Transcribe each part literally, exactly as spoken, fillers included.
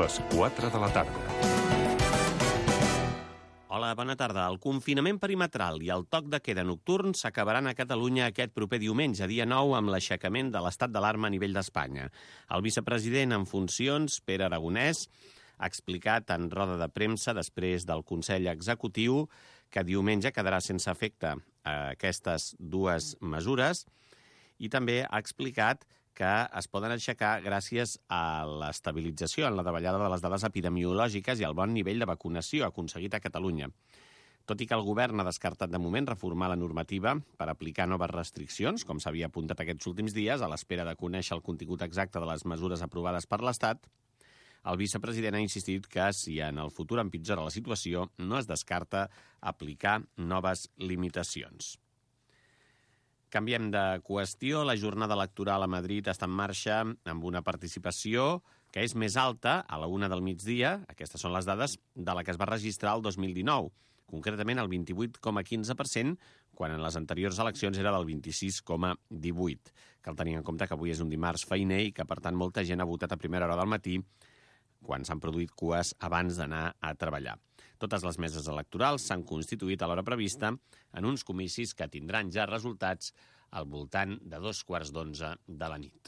les quatre de la tarda. Hola, bona tarda. El confinament perimetral i el toc de queda nocturn s'acabaran a Catalunya aquest proper diumenge, dia nou, amb l'aixecament de l'estat d'alarma a nivell d'Espanya. El vicepresident en funcions, Pere Aragonès, ha explicat en roda de premsa després del Consell Executiu que diumenge quedarà sense efecte aquestes dues mesures i també ha explicat que es poden aixecar gràcies a l'estabilització en la davallada de les dades epidemiològiques i al bon nivell de vacunació aconseguit a Catalunya. Tot i que el govern ha descartat de moment reformar la normativa per aplicar noves restriccions, com s'havia apuntat aquests últims dies, a l'espera de conèixer el contingut exacte de les mesures aprovades per l'Estat, el vicepresident ha insistit que si en el futur empitjora la situació, no es descarta aplicar noves limitacions. Canviem de qüestió. La jornada electoral a Madrid està en marxa amb una participació que és més alta a la una del migdia, aquestes són les dades, de la que es va registrar el dos mil dinou, concretament el vint-i-vuit coma quinze per cent, quan en les anteriors eleccions era del vint-i-sis coma divuit. Cal tenir en compte que avui és un dimarts feiner i que, per tant, molta gent ha votat a primera hora del matí, quan s'han produït cues abans d'anar a treballar. Totes les meses electorals s'han constituït a l'hora prevista en uns comicis que tindran ja resultats al voltant de dos quarts d'onze de la nit.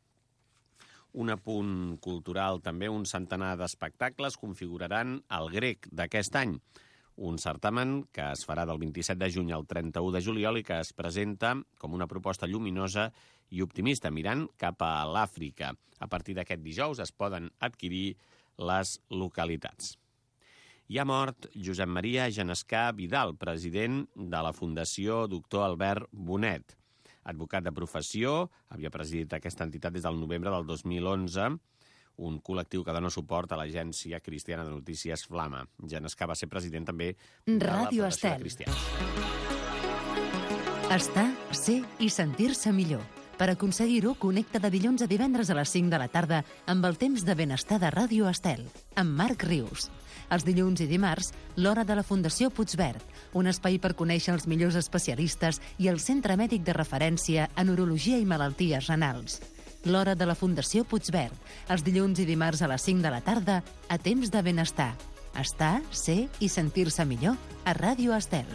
Un apunt cultural, també un centenar d'espectacles configuraran el Grec d'aquest any, un certamen que es farà del vint-i-set de juny al trenta-u de juliol i que es presenta com una proposta lluminosa i optimista, mirant cap a l'Àfrica. A partir d'aquest dijous es poden adquirir les localitats. Hi ha mort Josep Maria Genescà Vidal, president de la Fundació Doctor Albert Bonet. Advocat de professió, havia presidit aquesta entitat des del novembre del dos mil onze, un col·lectiu que dona suport a l'Agència Cristiana de Notícies Flama. Genescà va ser president també de la Federació de Cristians. Estar, ser i sentir-se millor. Per aconseguir-ho, connecta de dilluns a divendres a les cinc de la tarda amb el temps de benestar de Ràdio Estel, amb Marc Rius. Els dilluns i dimarts, l'Hora de la Fundació Puigverd, un espai per conèixer els millors especialistes i el centre mèdic de referència en urologia i malalties renals. L'Hora de la Fundació Puigverd, els dilluns i dimarts a les cinc de la tarda, a temps de benestar. Estar, ser i sentir-se millor a Ràdio Estel.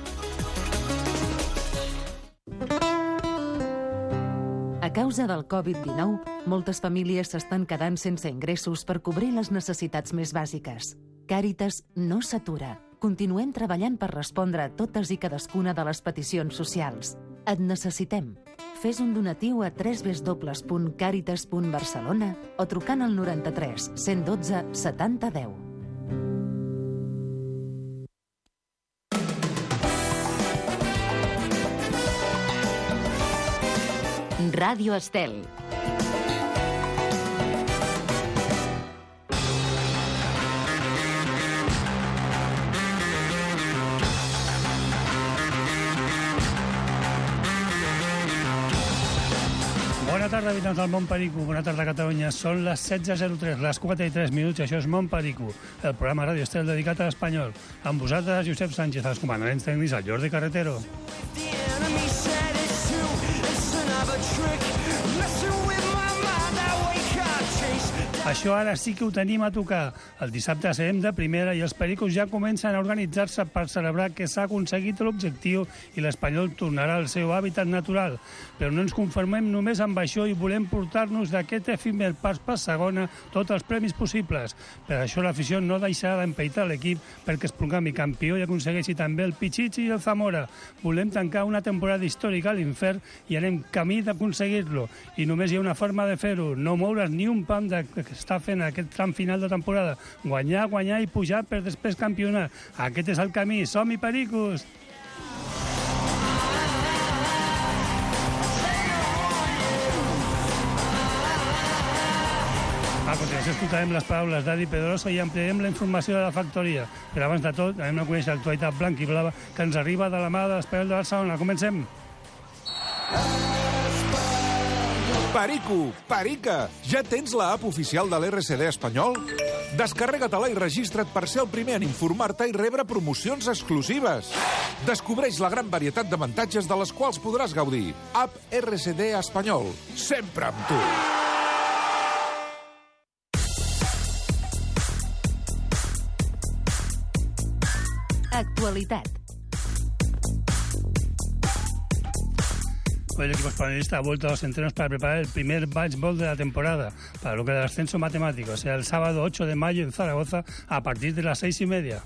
A causa del covid dinou, moltes famílies s'estan quedant sense ingressos per cobrir les necessitats més bàsiques. Càritas no s'atura. Continuem treballant per respondre a totes i cadascuna de les peticions socials. Et necessitem. Fes un donatiu a w w w punt càritas punt barcelona o trucant al noranta-tres cent dotze setanta deu. Ràdio Estel. Bona tarda, habitants del Mont Perico. Bona tarda, Catalunya. Són les setze zero tres, les quatre i tres minuts, i això és Mont Perico, el programa Ràdio Estel dedicat a l'espanyol. Amb vosaltres, Josep Sánchez, els comandaments tècnics, el Jordi Carretero. Això ara sí que ho tenim a tocar. El dissabte serem de primera i els pericos ja comencen a organitzar-se per celebrar que s'ha aconseguit l'objectiu i l'Espanyol tornarà al seu hàbitat natural. Però no ens conformem només amb això i volem portar-nos d'aquest efímer pas per segona tots els premis possibles. Per això l'afició no deixarà d'empeitar l'equip perquè es proclami campió i aconsegueixi també el Pichichi i el Zamora. Volem tancar una temporada històrica a l'infern i anem camí d'aconseguir-lo. I només hi ha una forma de fer-ho, no moure's ni un pam de que està fent aquest tram final de temporada. Guanyar, guanyar i pujar per després campionar. Aquest és el camí. Som-hi, pericos! A continuació escoltarem les paraules d'Adi Pedrosa i ampliarem la informació de la factoria. Però abans de tot, anem a conèixer l'actualitat blanca i blava que ens arriba de la mà de l'Espanyol de Barcelona. Comencem! Perico, Perica, ja tens la app oficial de l'R C D espanyol? Descarrega-te-la i registra't per ser el primer en informar-te i rebre promocions exclusives. Descobreix la gran varietat d'avantatges de les quals podràs gaudir. App R C D espanyol, sempre amb tu. Actualitat. Hoy el equipo españolista ha vuelto a los entrenos para preparar el primer batch ball de la temporada, para lo que del ascenso matemático. Será el sábado ocho de mayo en Zaragoza a partir de las seis y media.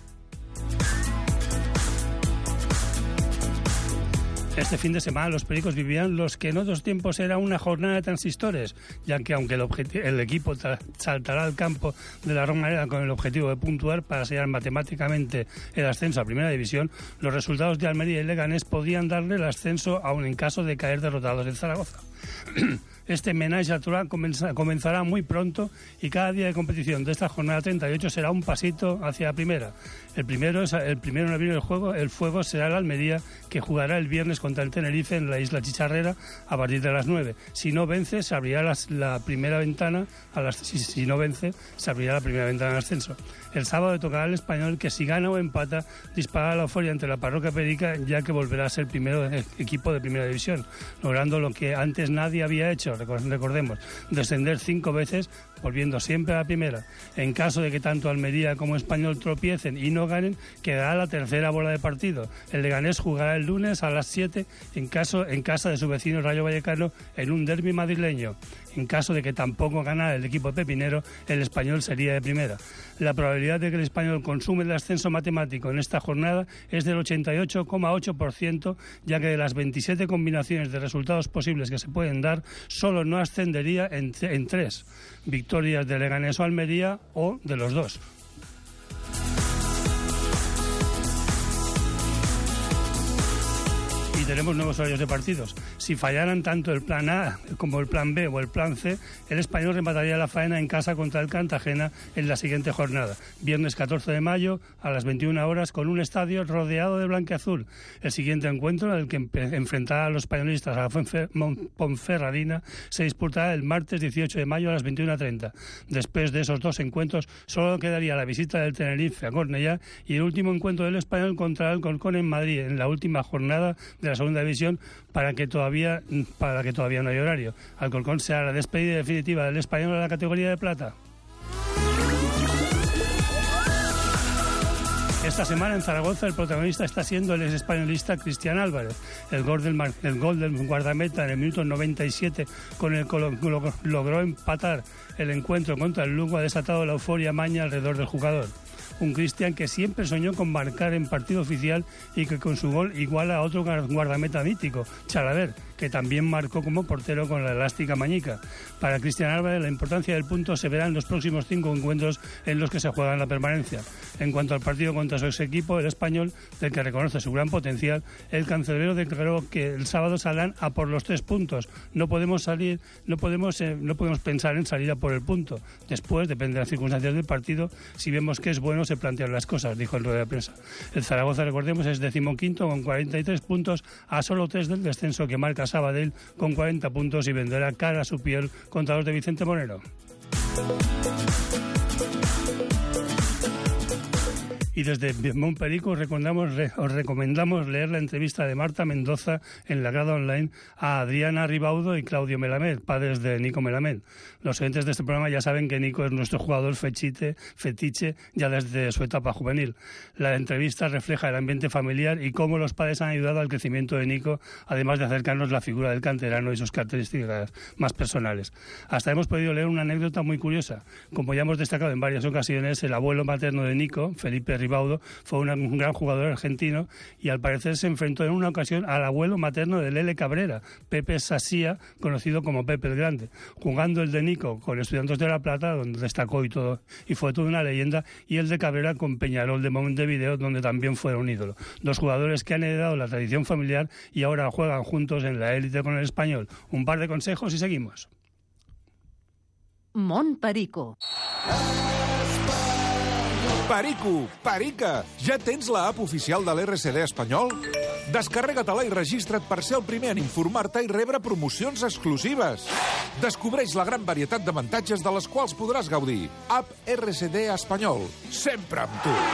Este fin de semana los pericos vivían los que en otros tiempos era una jornada de transistores, ya que aunque el, el equipo saltará al campo de la Romareda con el objetivo de puntuar para sellar matemáticamente el ascenso a Primera División, los resultados de Almería y Leganés podían darle el ascenso aún en caso de caer derrotados en Zaragoza. Este menage à trois comenzará muy pronto y cada día de competición de esta jornada treinta y ocho será un pasito hacia la primera. El primero, es, el primero en abrir el juego, el fuego será el Almería, que jugará el viernes contra el Tenerife en la Isla Chicharrera a partir de las nueve. Si no vence, se abrirá las, la primera ventana, a las, si, si no vence, se abrirá la primera ventana de ascenso. El sábado tocará al Español, que si gana o empata, disparará la euforia ante la parroquia perica, ya que volverá a ser primero equipo de Primera División, logrando lo que antes nadie había hecho, recordemos, descender cinco veces, volviendo siempre a la primera. En caso de que tanto Almería como Español tropiecen y no ganen, quedará la tercera bola de partido. El Leganés jugará el lunes a las siete en, caso, en casa de su vecino Rayo Vallecano en un derbi madrileño. En caso de que tampoco ganara el equipo pepinero, el Español sería de primera. La probabilidad de que el Español consume el ascenso matemático en esta jornada es del ochenta y ocho coma ocho por ciento, ya que de las veintisiete combinaciones de resultados posibles que se pueden dar, solo no ascendería en, en tres: victorias de Leganés o Almería o de los dos. Y tenemos nuevos horarios de partidos. Si fallaran tanto el plan A como el plan B o el plan C, el Español remataría la faena en casa contra el Cartagena en la siguiente jornada. Viernes catorce de mayo a las veintiuna horas con un estadio rodeado de blanqueazul. El siguiente encuentro, en el que enfrentará a los españolistas a la Ponferradina, se disputará el martes dieciocho de mayo a las veintiuna treinta. Después de esos dos encuentros solo quedaría la visita del Tenerife a Cornellá y el último encuentro del Español contra el Alcorcón en Madrid en la última jornada de la Segunda División, para que todavía para que todavía no hay horario. Alcorcón será la despedida definitiva del Español en la categoría de plata. Esta semana en Zaragoza el protagonista está siendo el exespañolista Cristian Álvarez. El gol del, el gol del guardameta en el minuto noventa y siete con el que logró empatar el encuentro contra el Lugo ha desatado la euforia maña alrededor del jugador. Un Cristian que siempre soñó con marcar en partido oficial y que con su gol iguala a otro guardameta mítico, Chalaver, que también marcó como portero con la elástica mañica. Para Cristian Álvarez la importancia del punto se verá en los próximos cinco encuentros en los que se juega la permanencia. En cuanto al partido contra su ex equipo, el Español, del que reconoce su gran potencial, el cancerbero declaró que el sábado saldrán a por los tres puntos. No podemos salir, no podemos, eh, no podemos pensar en salir a por el punto. Después, depende de las circunstancias del partido, si vemos que es bueno se plantean las cosas, dijo en rueda de prensa. El Zaragoza, recordemos, es decimoquinto con cuarenta y tres puntos, a solo tres del descenso que marca Sabadell con cuarenta puntos y venderá cara a su piel contra los de Vicente Moreno. Y desde Montperico os recomendamos, os recomendamos leer la entrevista de Marta Mendoza en la grada online a Adriana Ribaudo y Claudio Melamed, padres de Nico Melamed. Los oyentes de este programa ya saben que Nico es nuestro jugador fechite, fetiche ya desde su etapa juvenil. La entrevista refleja el ambiente familiar y cómo los padres han ayudado al crecimiento de Nico, además de acercarnos la figura del canterano y sus características más personales. Hasta hemos podido leer una anécdota muy curiosa. Como ya hemos destacado en varias ocasiones, el abuelo materno de Nico, Felipe Ribaudo, fue una, un gran jugador argentino y al parecer se enfrentó en una ocasión al abuelo materno de Lele Cabrera, Pepe Sasía, conocido como Pepe el Grande, jugando el de Nico con Estudiantes de La Plata, donde destacó y todo, y fue toda una leyenda, y el de Cabrera con Peñarol de Montevideo, donde también fue un ídolo. Dos jugadores que han heredado la tradición familiar y ahora juegan juntos en la élite con el Español. Un par de consejos y seguimos. Montperico. Perico, Perica, ja tens la app oficial de l'R C D espanyol? Descarrega-te-la i registra't per ser el primer en informar-te i rebre promocions exclusives. Descobreix la gran varietat d'avantatges de les quals podràs gaudir. App R C D espanyol, sempre amb tu.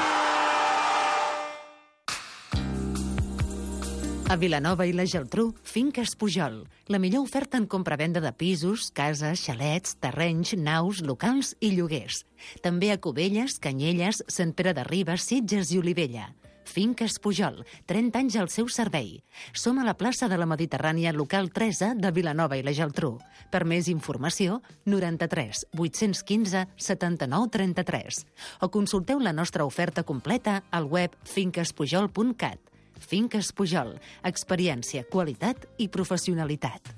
A Vilanova i la Geltrú, Finques Pujol. La millor oferta en compra-venda de pisos, cases, xalets, terrenys, naus, locals i lloguers. També a Cubelles, Canyelles, Sant Pere de Ribes, Sitges i Olivella. Finques Pujol, trenta anys al seu servei. Som a la plaça de la Mediterrània, local tres A de Vilanova i la Geltrú. Per més informació, noranta-tres vuit-cents quinze setanta-nou trenta-tres. O consulteu la nostra oferta completa al web finques pujol punt cat. Finques Pujol, experiència, qualitat i professionalitat.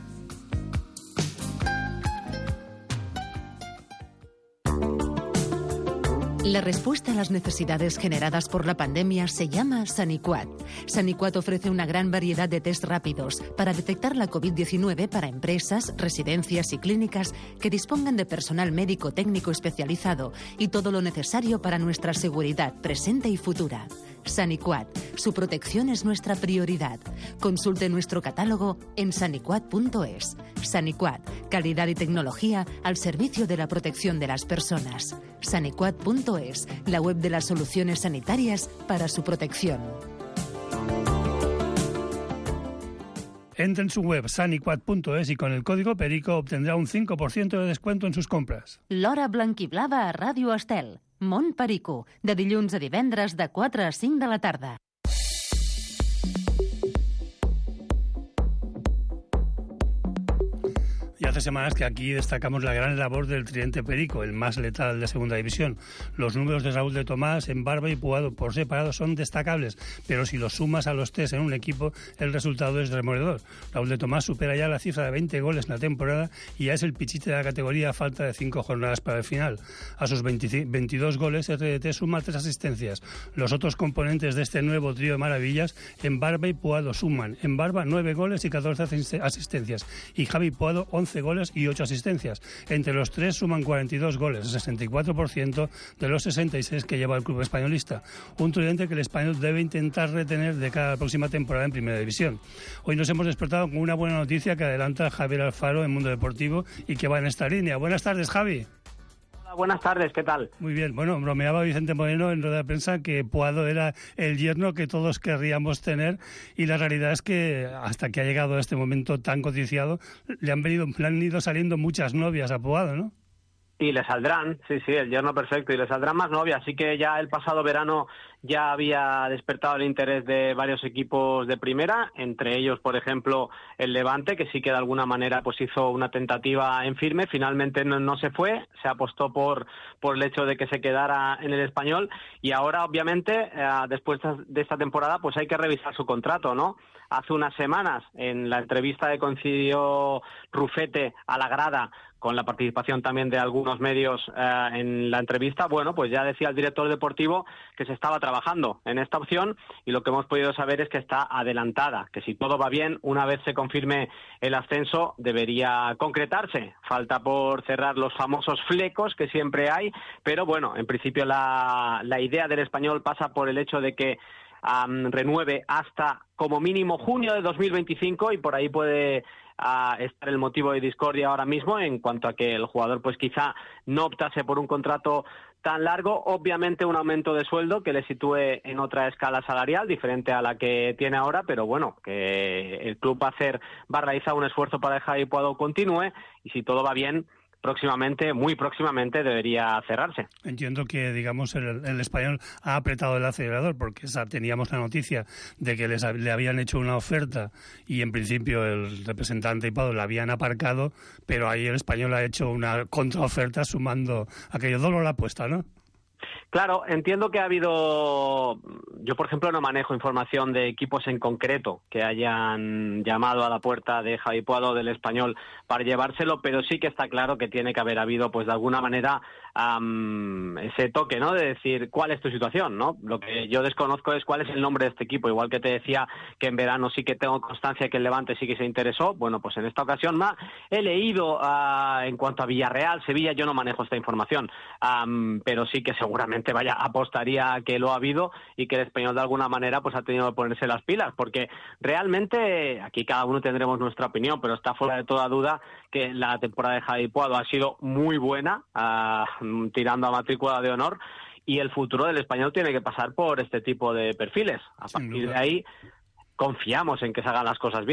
La respuesta a las necesidades generadas por la pandemia se llama Saniquat. Saniquat ofrece una gran variedad de test rápidos para detectar la covid diecinueve para empresas, residencias y clínicas que dispongan de personal médico técnico especializado y todo lo necesario para nuestra seguridad presente y futura. Saniquat, su protección es nuestra prioridad. Consulte nuestro catálogo en saniquat punto es. Saniquat, calidad y tecnología al servicio de la protección de las personas. Saniquat punto es, la web de las soluciones sanitarias para su protección. Entre en su web saniquat punto es y con el código Perico obtendrá un cinco por ciento de descuento en sus compras. L'hora blanquiblava a Ràdio Estel. Mont Perico, de dilluns a divendres de quatre a cinc de la tarda. Y hace semanas que aquí destacamos la gran labor del tridente Perico, el más letal de Segunda División. Los números de Raúl de Tomás en Barba y Puado por separado son destacables, pero si los sumas a los tres en un equipo, el resultado es demoledor. Raúl de Tomás supera ya la cifra de veinte goles en la temporada y ya es el pichite de la categoría a falta de cinco jornadas para el final. A sus veintidós goles, R D T suma tres asistencias. Los otros componentes de este nuevo trío de maravillas, en Barba y Puado suman. En Barba nueve goles y catorce asistencias. Y Javi Puado once goles y ocho asistencias. Entre los tres suman cuarenta y dos goles, el sesenta y cuatro por ciento de los sesenta y seis que lleva el club españolista. Un tridente que el español debe intentar retener de cara a la próxima temporada en Primera División. Hoy nos hemos despertado con una buena noticia que adelanta Javier Alfaro en Mundo Deportivo y que va en esta línea. Buenas tardes, Javi. Buenas tardes, ¿qué tal? Muy bien. Bueno, bromeaba Vicente Moreno en rueda de prensa que Puado era el yerno que todos querríamos tener y la realidad es que hasta que ha llegado a este momento tan codiciado le han venido, le han ido saliendo muchas novias a Puado, ¿no? Y le saldrán, sí, sí, el yerno perfecto, y le saldrán más novias. Así que ya el pasado verano ya había despertado el interés de varios equipos de primera, entre ellos, por ejemplo, el Levante, que sí que de alguna manera pues hizo una tentativa en firme. Finalmente no, no se fue, se apostó por, por el hecho de que se quedara en el Español, y ahora, obviamente, eh, después de esta temporada, pues hay que revisar su contrato, ¿no? Hace unas semanas, en la entrevista que concedió Rufete a la grada, con la participación también de algunos medios eh, en la entrevista, bueno, pues ya decía el director deportivo que se estaba trabajando en esta opción, y lo que hemos podido saber es que está adelantada, que si todo va bien, una vez se confirme el ascenso, debería concretarse. Falta por cerrar los famosos flecos que siempre hay, pero bueno, en principio la, la idea del español pasa por el hecho de que Um, renueve hasta como mínimo junio de dos mil veinticinco, y por ahí puede uh, estar el motivo de discordia ahora mismo en cuanto a que el jugador pues quizá no optase por un contrato tan largo. Obviamente un aumento de sueldo que le sitúe en otra escala salarial diferente a la que tiene ahora, pero bueno, que el club va a hacer, va a realizar un esfuerzo para dejar que Puado continúe, y si todo va bien, próximamente, muy próximamente, debería cerrarse. Entiendo que, digamos, el, el español ha apretado el acelerador, porque esa, teníamos la noticia de que les, le habían hecho una oferta y en principio el representante y Puado la habían aparcado, pero ahí el español ha hecho una contraoferta sumando aquello doble la apuesta, ¿no? Claro, entiendo que ha habido... Yo, por ejemplo, no manejo información de equipos en concreto que hayan llamado a la puerta de Javi Puado del español para llevárselo, pero sí que está claro que tiene que haber habido, pues de alguna manera, um, ese toque, ¿no? De decir, ¿cuál es tu situación, no? Lo que yo desconozco es cuál es el nombre de este equipo. Igual que te decía que en verano sí que tengo constancia que el Levante sí que se interesó, bueno, pues en esta ocasión más he leído uh, en cuanto a Villarreal, Sevilla, yo no manejo esta información, um, pero sí que seguramente, vaya, apostaría a que lo ha habido y que el español de alguna manera pues ha tenido que ponerse las pilas, porque realmente aquí cada uno tendremos nuestra opinión, pero está fuera de toda duda que la temporada de Javi Puado ha sido muy buena, uh, tirando a matrícula de honor, y el futuro del español tiene que pasar por este tipo de perfiles. A partir de ahí confiamos en que se hagan las cosas bien, ¿no?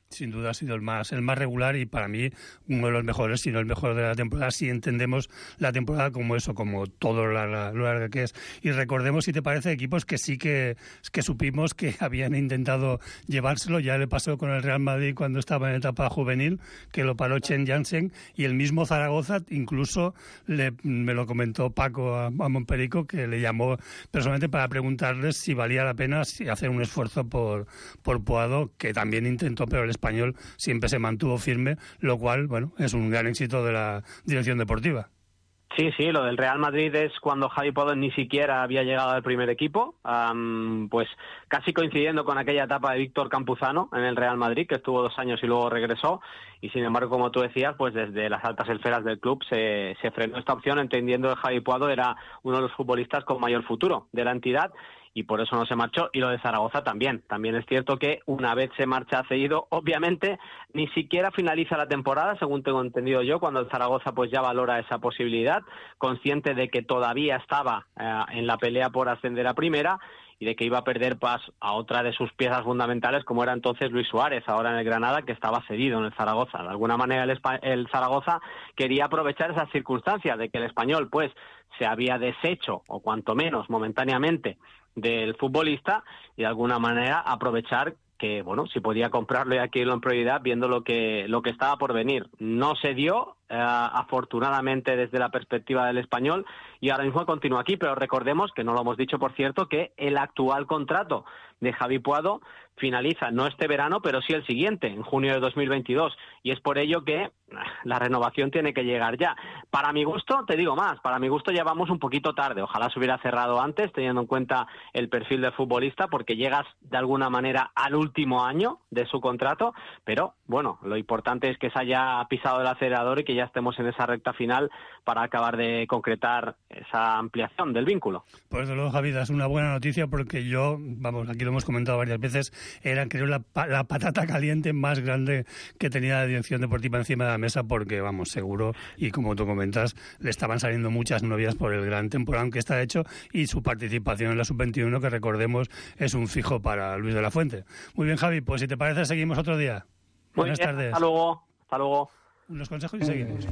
Sin duda ha sido el más el más regular y para mí uno de los mejores, si no el mejor de la temporada, si entendemos la temporada como eso, como todo lo larga, lo larga que es. Y recordemos, si te parece, equipos que sí que, que supimos que habían intentado llevárselo. Ya le pasó con el Real Madrid cuando estaba en etapa juvenil, que lo paró Chen Jansen, y el mismo Zaragoza, incluso le, me lo comentó Paco a, a Montperico, que le llamó personalmente para preguntarles si valía la pena hacer un esfuerzo por, por Puado, que también intentó, pero el español siempre se mantuvo firme, lo cual, bueno, es un gran éxito de la dirección deportiva. Sí, sí, lo del Real Madrid es cuando Javi Puado ni siquiera había llegado al primer equipo, um, pues casi coincidiendo con aquella etapa de Víctor Campuzano en el Real Madrid, que estuvo dos años y luego regresó, y sin embargo, como tú decías, pues desde las altas esferas del club se, se frenó esta opción, entendiendo que Javi Puado era uno de los futbolistas con mayor futuro de la entidad, y por eso no se marchó. Y lo de Zaragoza también. También es cierto que una vez se marcha cedido, obviamente ni siquiera finaliza la temporada, según tengo entendido yo, cuando el Zaragoza pues ya valora esa posibilidad, consciente de que todavía estaba eh, en la pelea por ascender a primera y de que iba a perder paso a otra de sus piezas fundamentales, como era entonces Luis Suárez, ahora en el Granada, que estaba cedido en el Zaragoza. De alguna manera el, el Zaragoza quería aprovechar esas circunstancias de que el Español pues se había deshecho, o cuanto menos momentáneamente, del futbolista, y de alguna manera aprovechar que, bueno, si podía comprarlo y adquirirlo en prioridad, viendo lo que lo que estaba por venir. No se dio, eh, afortunadamente, desde la perspectiva del Español, y ahora mismo continúa aquí, pero recordemos, que no lo hemos dicho, por cierto, que el actual contrato de Javi Puado finaliza no este verano, pero sí el siguiente, en junio de dos mil veintidós, y es por ello que la renovación tiene que llegar ya. Para mi gusto, te digo más, para mi gusto ya vamos un poquito tarde. Ojalá se hubiera cerrado antes, teniendo en cuenta el perfil del futbolista, porque llegas de alguna manera al último año de su contrato, pero bueno, lo importante es que se haya pisado el acelerador y que ya estemos en esa recta final para acabar de concretar esa ampliación del vínculo. Pues de luego, Javi, es una buena noticia, porque yo, vamos, aquí lo hemos comentado varias veces, era, creo, la, la patata caliente más grande que tenía la dirección deportiva encima de la mesa, porque, vamos, seguro, y como tú comentas, le estaban saliendo muchas novias por el gran temporada que está hecho, y su participación en la sub veintiuno, que recordemos, es un fijo para Luis de la Fuente. Muy bien, Javi, pues si te parece, seguimos otro día. Muy Buenas bien, tardes. Hasta luego. Hasta luego. Unos consejos i seguimos.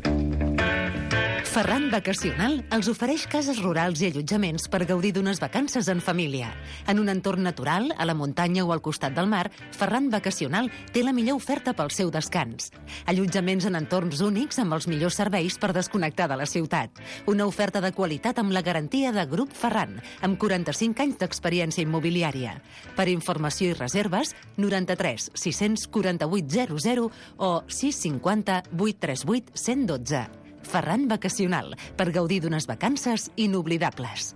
Ferran Vacacional els ofereix cases rurals i allotjaments per gaudir d'unes vacances en família. En un entorn natural, a la muntanya o al costat del mar, Ferran Vacacional té la millor oferta pel seu descans. Allotjaments en entorns únics amb els millors serveis per desconnectar de la ciutat. Una oferta de qualitat amb la garantia de Grup Ferran, amb quaranta-cinc anys d'experiència immobiliària. Per informació i reserves, noranta-tres sis quaranta-vuit zero zero o sis cinquanta vuit trenta vuit cent dotze. Ferran Vacacional, per gaudir d'unes vacances inoblidables.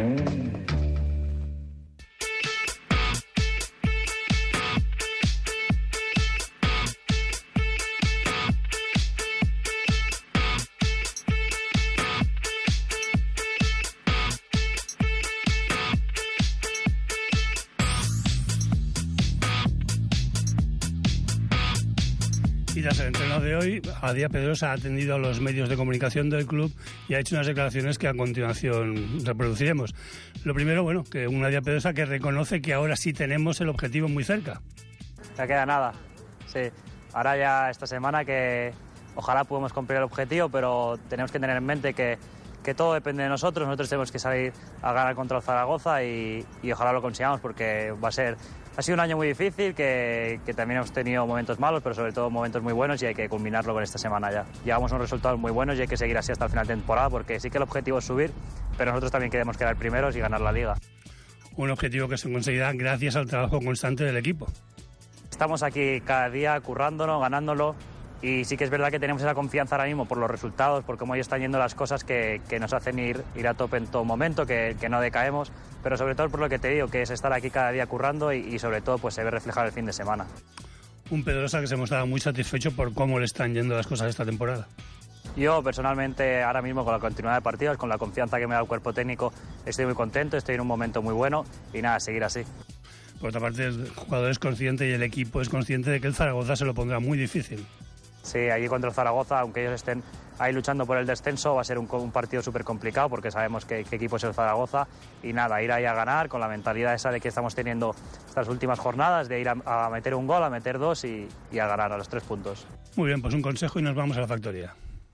Y tras el entreno de hoy, Adrià Pedrosa ha atendido a los medios de comunicación del club y ha hecho unas declaraciones que a continuación reproduciremos. Lo primero, bueno, que un Adrià Pedrosa que reconoce que ahora sí tenemos el objetivo muy cerca. Ya queda nada, sí. Ahora ya esta semana que ojalá podamos cumplir el objetivo, pero tenemos que tener en mente que, que todo depende de nosotros. Nosotros tenemos que salir a ganar contra el Zaragoza y, y ojalá lo consigamos, porque va a ser... Ha sido un año muy difícil, que, que también hemos tenido momentos malos, pero sobre todo momentos muy buenos, y hay que culminarlo con esta semana ya. Llevamos unos resultados muy buenos y hay que seguir así hasta el final de temporada, porque sí que el objetivo es subir, pero nosotros también queremos quedar primeros y ganar la Liga. Un objetivo que se conseguirá gracias al trabajo constante del equipo. Estamos aquí cada día currándolo, ganándolo, y sí que es verdad que tenemos esa confianza ahora mismo por los resultados, por cómo hoy están yendo las cosas, que, que nos hacen ir, ir a tope en todo momento, que, que no decaemos, pero sobre todo por lo que te digo, que es estar aquí cada día currando y, y sobre todo pues se ve reflejado el fin de semana. Un Pedrosa que se mostraba muy satisfecho por cómo le están yendo las cosas esta temporada. Yo personalmente ahora mismo, con la continuidad de partidos, con la confianza que me da el cuerpo técnico, estoy muy contento, estoy en un momento muy bueno y nada, seguir así. Por otra parte, el jugador es consciente y el equipo es consciente de que el Zaragoza se lo pondrá muy difícil. Sí, allí contra el Zaragoza, aunque ellos estén ahí luchando por el descenso, va a ser un, un partido súper complicado porque sabemos que, que equipo es el Zaragoza y nada, ir ahí a ganar con la mentalidad esa de que estamos teniendo estas últimas jornadas, de ir a, a meter un gol, a meter dos y, y a ganar a los tres puntos. Muy bien, pues un consejo y nos vamos a la factoría.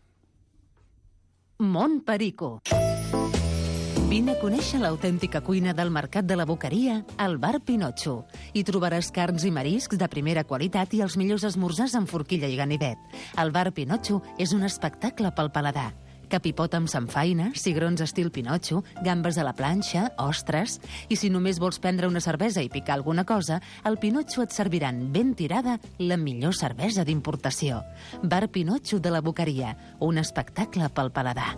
Mont Perico. Vine a conèixer l'autèntica cuina del Mercat de la Boqueria al Bar Pinotxo. Hi trobaràs carns i mariscs de primera qualitat i els millors esmorzars amb forquilla i ganivet. El Bar Pinotxo és un espectacle pel paladar. Capipot amb samfaina, cigrons estil Pinotxo, gambes a la planxa, ostres... I si només vols prendre una cervesa i picar alguna cosa, al Pinotxo et serviran ben tirada la millor cervesa d'importació. Bar Pinotxo de la Boqueria, un espectacle pel paladar.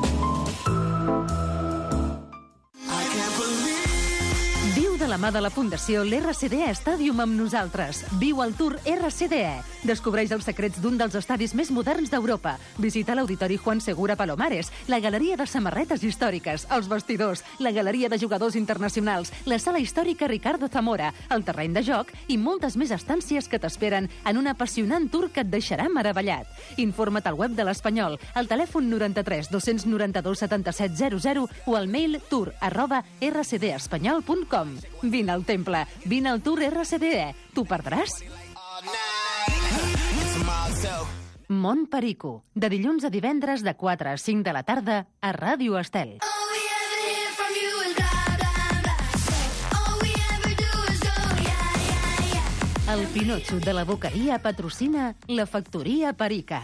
De la mà de la Fundació l'R C D E Stadium amb nosaltres. Viu el Tour R C D E. Descobreix els secrets d'un dels estadis més moderns d'Europa. Visita l'Auditori Juan Segura Palomares, la Galeria de Samarretes Històriques, els vestidors, la Galeria de Jugadors Internacionals, la Sala Històrica Ricardo Zamora, el terreny de joc i moltes més estàncies que t'esperen en un apassionant tour que et deixarà meravellat. Informa't al web de l'Espanyol, al telèfon noranta-tres dos noranta-dos setanta-set zero zero o al mail tour arroba r c d espanyol punt com. Vine al temple, vine al Tour R C D E. T'ho perdràs? Mont Perico, de dilluns a divendres de quatre a cinc de la tarda a Ràdio Estel. El Pinotxo de la Boqueria patrocina la Factoria Perica.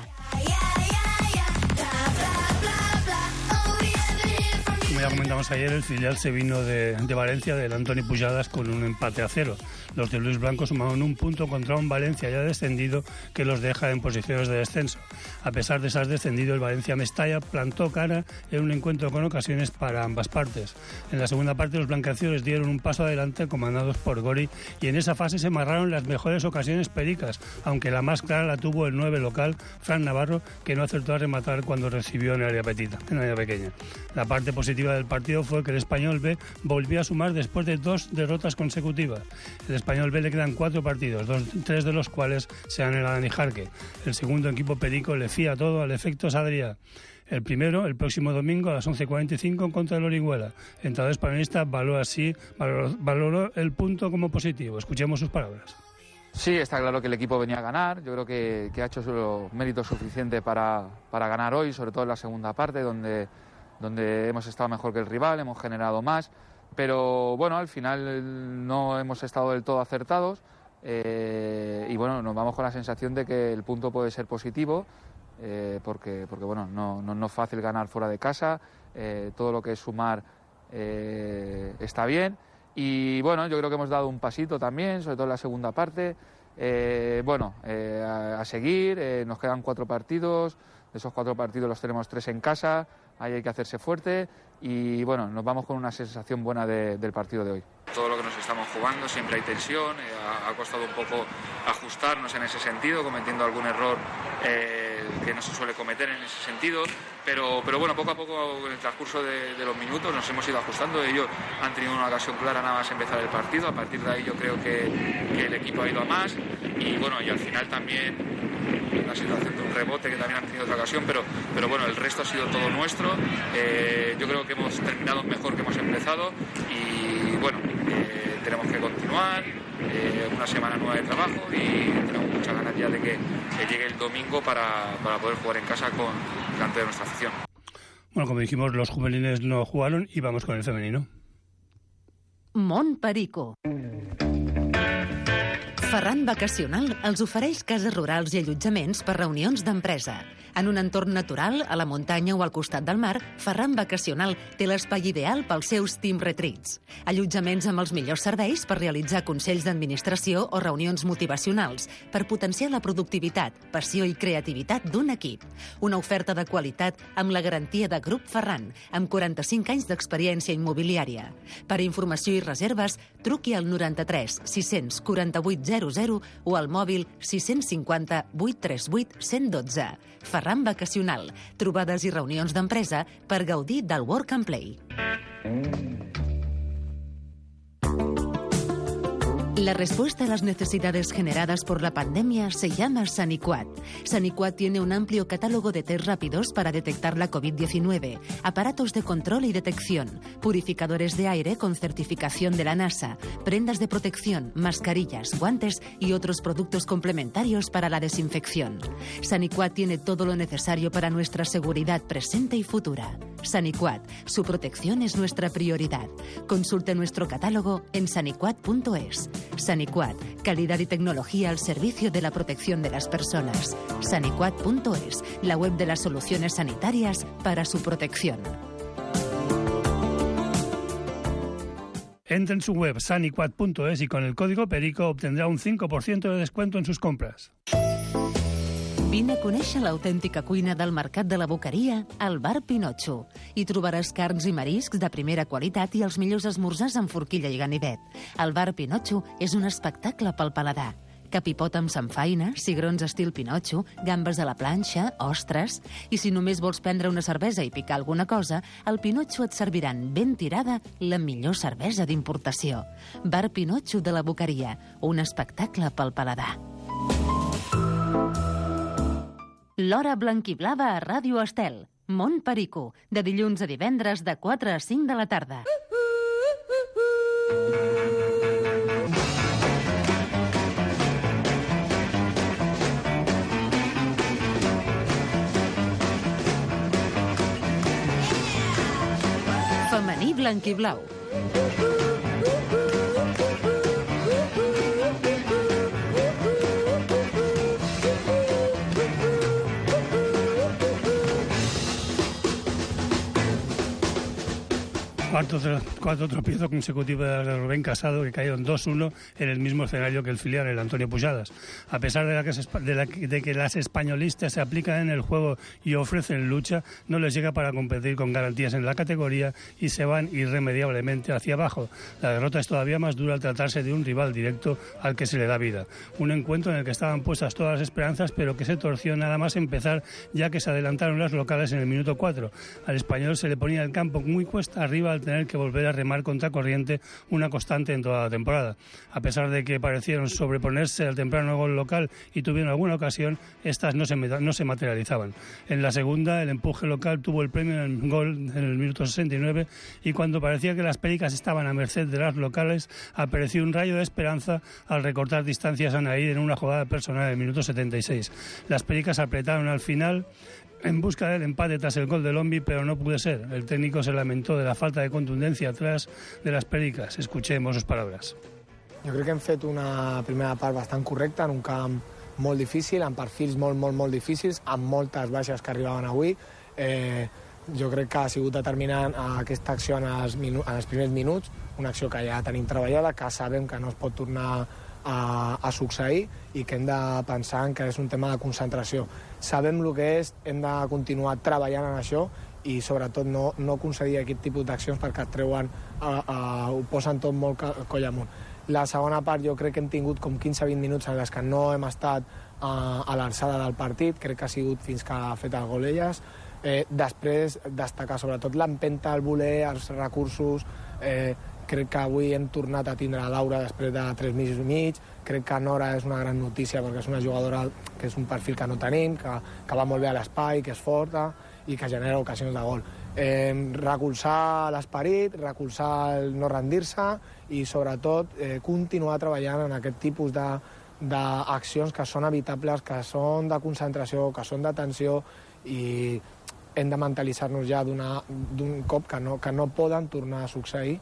Como ya comentamos ayer, el filial se vino de, de Valencia, del Antoni Pujadas, con un empate a cero. Los de Luis Blanco sumaron un punto contra un Valencia ya descendido que los deja en posiciones de descenso. A pesar de estar descendido, el Valencia Mestalla plantó cara en un encuentro con ocasiones para ambas partes. En la segunda parte, los blancacios dieron un paso adelante comandados por Gori y en esa fase se marcaron las mejores ocasiones pericas, aunque la más clara la tuvo el nueve local, Fran Navarro, que no acertó a rematar cuando recibió en el área petita, en el área pequeña. La parte positiva del partido fue que el Español B volvió a sumar después de dos derrotas consecutivas. El Español B le quedan cuatro partidos, dos, tres de los cuales se dan en la Dani Jarque. El segundo equipo perico le fía todo al efecto Sadrià. El primero, el próximo domingo a las once cuarenta y cinco contra el Orihuela. El entrenador españolista valoró así, valoró, valoró el punto como positivo. Escuchemos sus palabras. Sí, está claro que el equipo venía a ganar. Yo creo que, que ha hecho su mérito suficiente para, para ganar hoy, sobre todo en la segunda parte, donde, donde hemos estado mejor que el rival, hemos generado más. Pero bueno, al final no hemos estado del todo acertados eh, y bueno, nos vamos con la sensación de que el punto puede ser positivo eh, porque, porque bueno, no, no, no es fácil ganar fuera de casa, eh, todo lo que es sumar eh, está bien y bueno, yo creo que hemos dado un pasito también, sobre todo en la segunda parte. Eh, bueno, eh, a, a seguir, eh, nos quedan cuatro partidos, de esos cuatro partidos los tenemos tres en casa, ahí hay que hacerse fuerte y bueno, nos vamos con una sensación buena de, del partido de hoy. Todo lo que nos estamos jugando, siempre hay tensión, eh, ha, ha costado un poco ajustarnos en ese sentido, cometiendo algún error eh, que no se suele cometer en ese sentido, pero, pero bueno, poco a poco en el transcurso de, de los minutos nos hemos ido ajustando, ellos han tenido una ocasión clara nada más empezar el partido, a partir de ahí yo creo que, que el equipo ha ido a más y bueno, y al final también una situación de un rebote que también han tenido otra ocasión, pero, pero bueno, el resto ha sido todo nuestro, eh, yo creo que hemos terminado mejor que hemos empezado y bueno, eh, tenemos que continuar, eh, una semana nueva de trabajo y tenemos muchas ganas ya de que, que llegue el domingo para, para poder jugar en casa con delante de nuestra afición. Bueno, como dijimos, los juveniles no jugaron y vamos con el femenino. Mont Perico. Ferran Vacacional els ofereix cases rurals i allotjaments per reunions d'empresa. En un entorn natural, a la muntanya o al costat del mar, Ferran Vacacional té l'espai ideal pels seus team retreats. Allotjaments amb els millors serveis per realitzar consells d'administració o reunions motivacionals, per potenciar la productivitat, passió i creativitat d'un equip. Una oferta de qualitat amb la garantia de Grup Ferran, amb quaranta-cinc anys d'experiència immobiliària. Per informació i reserves, truqui al noranta-tres sis quaranta-vuit zero zero o al mòbil sis cinquanta vuit trenta vuit cent dotze. Ferran Vacacional. Trobades i reunions d'empresa per gaudir del Work and Play. La respuesta a las necesidades generadas por la pandemia se llama Saniquat. Saniquat tiene un amplio catálogo de test rápidos para detectar la COVID diecinueve, aparatos de control y detección, purificadores de aire con certificación de la NASA, prendas de protección, mascarillas, guantes y otros productos complementarios para la desinfección. Saniquat tiene todo lo necesario para nuestra seguridad presente y futura. Saniquat, su protección es nuestra prioridad. Consulte nuestro catálogo en saniquat punto es. Saniquat, calidad y tecnología al servicio de la protección de las personas. Saniquat punto es, la web de las soluciones sanitarias para su protección. Entre en su web saniquat punto es y con el código Perico obtendrá un cinco por ciento de descuento en sus compras. Vine a conèixer l'autèntica cuina del Mercat de la Boqueria al Bar Pinotxo. Hi trobaràs carns i mariscs de primera qualitat i els millors esmorzars amb forquilla i ganivet. El Bar Pinotxo és un espectacle pel paladar. Capipot amb samfaina, cigrons estil Pinotxo, gambes a la planxa, ostres... I si només vols prendre una cervesa i picar alguna cosa, al Pinotxo et serviran ben tirada la millor cervesa d'importació. Bar Pinotxo de la Boqueria, un espectacle pel paladar. L'Hora Blanquiblava a Ràdio Estel. Mont Perico, de dilluns a divendres de quatre a cinc de la tarda. Femení blanquiblau. Cuarto, cuarto tropiezo consecutivo de Rubén Casado, que cayeron dos uno en el mismo escenario que el filial, el Antonio Pujadas. A pesar de, la que se, de, la, de que las españolistas se aplican en el juego y ofrecen lucha, no les llega para competir con garantías en la categoría y se van irremediablemente hacia abajo. La derrota es todavía más dura al tratarse de un rival directo al que se le da vida. Un encuentro en el que estaban puestas todas las esperanzas, pero que se torció nada más empezar, ya que se adelantaron las locales en el minuto cuatro. Al español se le ponía el campo muy cuesta arriba al tener que volver a remar contra corriente, una constante en toda la temporada. A pesar de que parecieron sobreponerse al temprano gol local y tuvieron alguna ocasión, estas no se, no se materializaban. En la segunda, el empuje local tuvo el premio en el gol en el minuto sesenta y nueve y cuando parecía que las Pericas estaban a merced de las locales, apareció un rayo de esperanza al recortar distancias a Nair en una jugada personal en el minuto setenta y seis. Las Pericas apretaron al final en busca del empate tras el gol de Lombi, pero no pudo ser. El técnico se lamentó de la falta de contundencia atrás de las Pericas. Escuchemos sus palabras. Jo crec que hem fet una primera part bastant correcta en un camp molt difícil, amb perfils molt, molt, molt difícils, amb moltes baixes que arribaven avui. Eh, jo crec que ha sigut determinant aquesta acció en els, minu- en els primers minuts, una acció que ja tenim treballada, que sabem que no es pot tornar a, a succeir i que hem de pensar que és un tema de concentració. Sabem el que és, hem de continuar treballant en això i sobretot no, no concedir aquest tipus d'accions perquè et treuen, a, a, ho posen tot molt coll amunt. La segona part jo crec que hem tingut com quinze a vint minuts en les que no hem estat a, a l'alçada del partit, crec que ha sigut fins que ha fet el gol elles. Eh, després destacar sobretot l'empenta, el voler, els recursos. Eh, crec que avui hem tornat a tindre a Laura després de tres mesos i mig. Crec que Nora és una gran notícia perquè és una jugadora que és un perfil que no tenim, que, que va molt bé a l'espai, que és forta i que genera ocasions de gol. Eh, recolzar l'esperit, recolzar el no rendir-se i sobretot eh, continuar treballant en aquest tipus de d'accions que són evitables, que són de concentració, que són d'atenció i hem de mentalitzar-nos ja d'un cop que no, que no poden tornar a succeir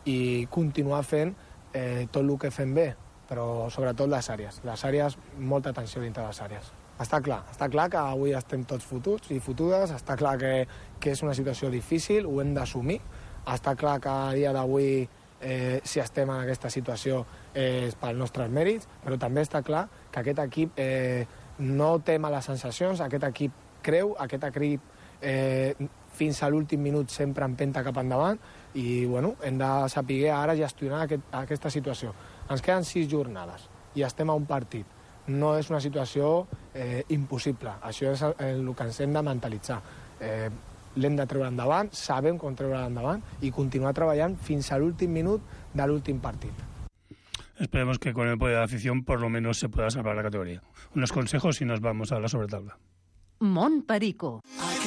i continuar fent eh, tot el que fem bé, però sobretot les àrees. Les àrees, molta atenció dintre de les àrees. Està clar, està clar que avui estem tots fotuts i fotudes, està clar que, que és una situació difícil, ho hem d'assumir, està clar que a dia d'avui eh, si estem en aquesta situació eh, és pels nostres mèrits, però també està clar que aquest equip eh, no té males sensacions, aquest equip creu, aquest equip eh, fins a l'últim minut sempre empenta cap endavant i bueno, hem de saber ara gestionar aquest, aquesta situació. Ens queden sis jornades i estem a un partit. No és una situació eh, impossible. Això és el, el que ens hem de mentalitzar. Eh, L'hem de treure endavant, sabem com treure endavant i continuar treballant fins a l'últim minut de l'últim partit. Esperemos que con el poder de la afición por lo menos se pueda salvar la categoría. Unos consejos y nos vamos a la sobretabla. Mont Perico.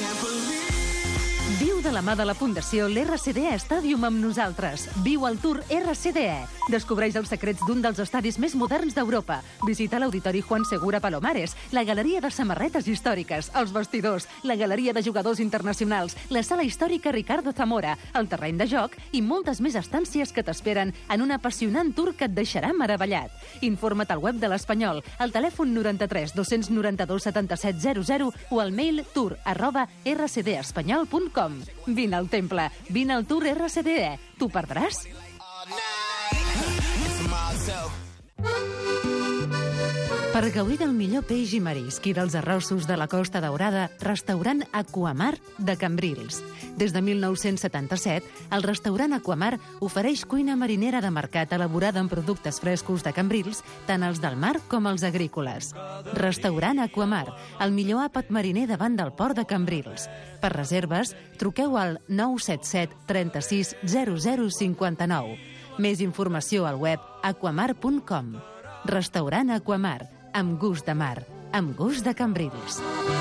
Viu de la mà de la Fundació l'R C D E Stadium amb nosaltres. Viu el Tour R C D E. Descobreix els secrets d'un dels estadis més moderns d'Europa. Visita l'Auditori Juan Segura Palomares, la Galeria de Samarretes Històriques, els vestidors, la Galeria de Jugadors Internacionals, la Sala Històrica Ricardo Zamora, el terreny de joc i moltes més estàncies que t'esperen en un apassionant tour que et deixarà meravellat. Informa't al web de l'Espanyol, al telèfon noranta-tres dos noranta-dos setanta-set zero zero o al mail tour arroba r c d espanyol punt com. Vine al temple, vine al Tour R C D E. T'ho perdràs? Per gaudir del millor peix i marisc i dels arrossos de la Costa Daurada, restaurant Aquamar de Cambrils. Des de mil nou-cents setanta-set, el restaurant Aquamar ofereix cuina marinera de mercat elaborada amb productes frescos de Cambrils, tant els del mar com els agrícoles. Restaurant Aquamar, el millor àpat mariner davant del port de Cambrils. Per reserves, truqueu al nou set set trenta-sis zero zero cinquanta-nou. Més informació al web aquamar punt com. Restaurant Aquamar, amb gust de mar, amb gust de Cambrils.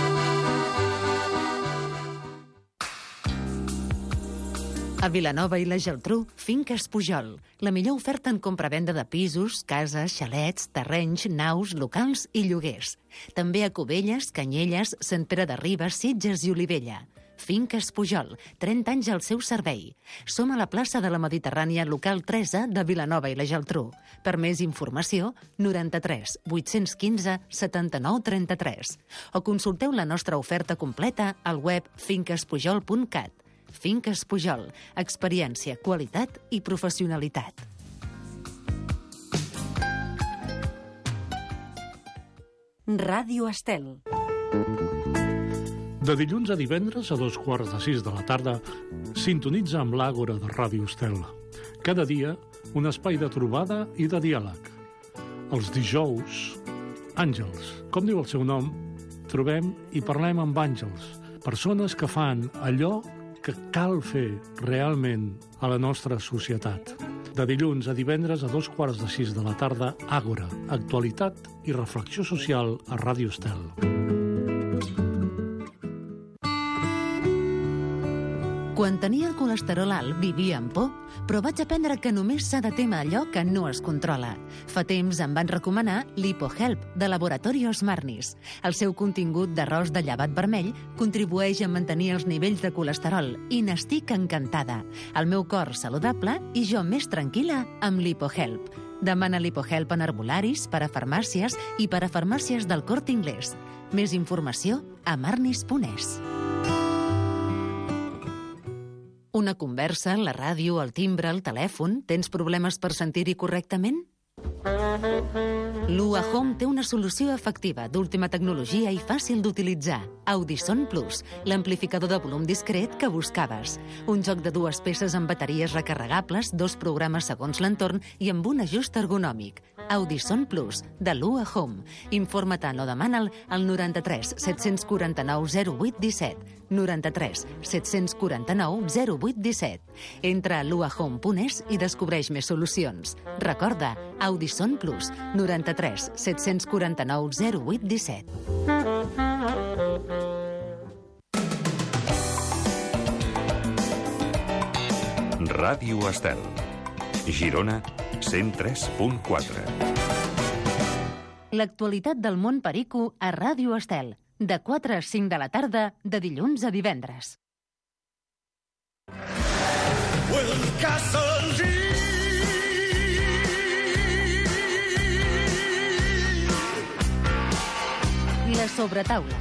A Vilanova i la Geltrú, Finques Pujol. La millor oferta en compra-venda de pisos, cases, xalets, terrenys, naus, locals i lloguers. També a Cubelles, Canyelles, Sant Pere de Ribes, Sitges i Olivella. Finques Pujol, trenta anys al seu servei. Som a la plaça de la Mediterrània, local tres A de Vilanova i la Geltrú. Per més informació, noranta-tres vuit-cents quinze setanta-nou trenta-tres. O consulteu la nostra oferta completa al web finques pujol punt cat. Finques Pujol, experiència, qualitat i professionalitat. Ràdio Estel. De dilluns a divendres a dos quarts de sis de la tarda, sintonitza amb l'Àgora de Ràdio Estel. Cada dia, un espai de trobada i de diàleg. Els dijous, àngels. Com diu el seu nom, trobem i parlem amb àngels, persones que fan allò que cal fer realment a la nostra societat. De dilluns a divendres a dos quarts de sis de la tarda, Àgora, actualitat i reflexió social a Ràdio Estel. Quan tenia el colesterol alt, vivia amb por, però vaig aprendre que només s'ha de témer allò que no es controla. Fa temps em van recomanar l'HipoHelp, de Laboratorios Marnis. El seu contingut d'arròs de llevat vermell contribueix a mantenir els nivells de colesterol i n'estic encantada. El meu cor saludable i jo més tranquil·la amb l'HipoHelp. Demana l'HipoHelp en herbolaris, per a farmàcies i per a farmàcies del Corte Inglés. Més informació a marnis punt es. Una conversa, la ràdio, el timbre, el telèfon... Tens problemes per sentir-hi correctament? Lua Home té una solució efectiva, d'última tecnologia i fàcil d'utilitzar. Audison Plus, l'amplificador de volum discret que buscaves. Un joc de dues peces amb bateries recarregables, dos programes segons l'entorn i amb un ajust ergonòmic. Audison Plus, de Lua Home. Informa-te'n o demana'l al noranta-tres set-cents quaranta-nou zero vuit disset. noranta-tres set-cents quaranta-nou zero vuit disset. Entra a lua home punt es i descobreix més solucions. Recorda, Audison Plus, noranta-tres set-cents quaranta-nou zero vuit disset. Ràdio Estel. Girona, cent tres punt quatre. L'actualitat del món perico a Ràdio Estel. De quatre a cinc de la tarda, de dilluns a divendres. La sobretaula.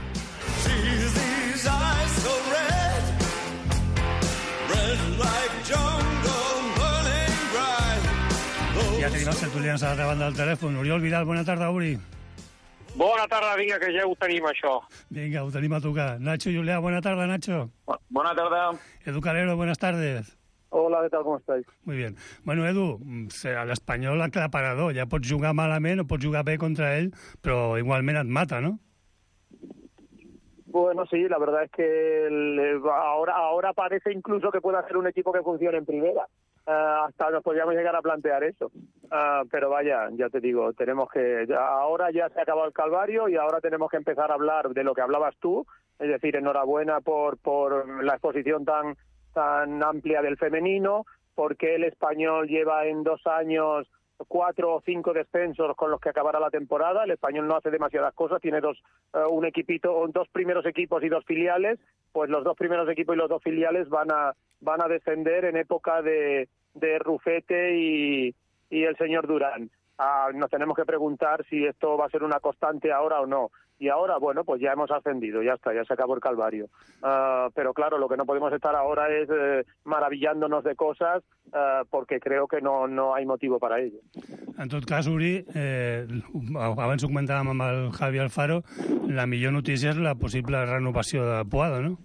Ja tenim els tertulians a l'altra banda del telèfon. Oriol Vidal, bona tarda, Uri. Bona tarda, vinga, que ja ho tenim, això. Vinga, ho tenim a tocar. Nacho Juliá, buena tarde, Nacho. Buena tarde. Edu Calero, buenas tardes. Hola, ¿qué tal? ¿Cómo estáis? Muy bien. Bueno, Edu, l'Espanyol aclaparador. Ja pots jugar malament o pots jugar bé contra ell, però igualment et mata, ¿no? Bueno, sí, la verdad es que el, ahora, ahora parece incluso que pueda ser un equipo que funcione en primera. uh, hasta nos podríamos llegar a plantear eso. Uh, pero vaya, ya te digo, tenemos que... Ya, ahora ya se ha acabado el calvario y ahora tenemos que empezar a hablar de lo que hablabas tú, es decir, enhorabuena por, por la exposición tan, tan amplia del femenino, porque el Español lleva en dos años cuatro o cinco descensos con los que acabará la temporada. El Español no hace demasiadas cosas, tiene dos uh, un equipito, dos primeros equipos y dos filiales, pues los dos primeros equipos y los dos filiales van a van a descender en época de, de Rufete y, y el señor Durán. Uh, nos tenemos que preguntar si esto va a ser una constante ahora o no. Y ahora, bueno, pues ya hemos ascendido, ya está, ya se acabó el calvario. Uh, pero claro, lo que no podemos estar ahora es eh, maravillándonos de cosas uh, porque creo que no, no hay motivo para ello. En tot cas, Uri, eh, abans ho comentàvem amb el Javi Alfaro, la millor notícia és la possible renovació de Puado, no?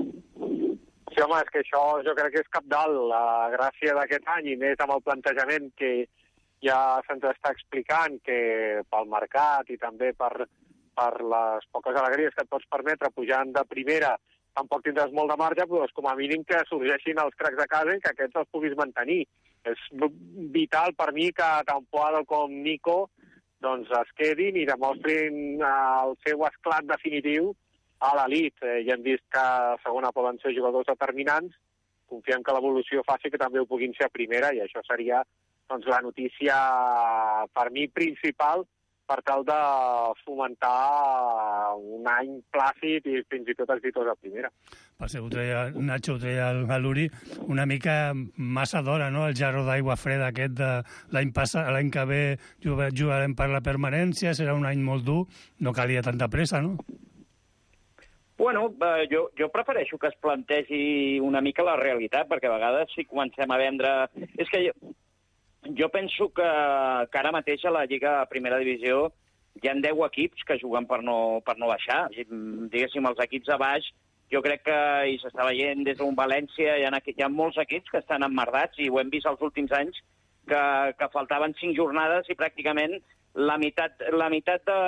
Sí, home, és que això jo crec que és cabdal. La gràcia d'aquest any, i més amb el plantejament que ja se'ns està explicant, que pel mercat i també per... per les poques alegries que et pots permetre pujant de primera, tampoc tindràs molt de marge, però com a mínim que sorgeixin els cracs de casa i que aquests els puguis mantenir. És vital per mi que tant Puado com Nico doncs, es quedin i demostrin el seu esclat definitiu a l'elit. Eh, ja hem vist que a segona poden ser jugadors determinants, confiem que l'evolució faci que també ho puguin ser a primera, i això seria doncs, la notícia per mi principal per tal de fomentar un any plàcid i fins i tot exitós a primera. Per ser, ho treia, Nacho, ho treia a l'Uri, una mica massa d'hora, no?, el jarro d'aigua freda aquest de l'any passat, l'any que ve jugarem per la permanència, serà un any molt dur, no calia tanta pressa, no? Bueno, eh, jo, jo prefereixo que es plantegi una mica la realitat, perquè a vegades si comencem a vendre... És que jo, jo penso que, que ara mateix a la Lliga Primera Divisió hi ha deu equips que juguen per no, per no baixar. Diguéssim, els equips de baix, jo crec que hi s'està veient des d'un València, hi ha, hi ha molts equips que estan emmerdats, i ho hem vist els últims anys, que, que faltaven cinc jornades i pràcticament la meitat, la meitat de,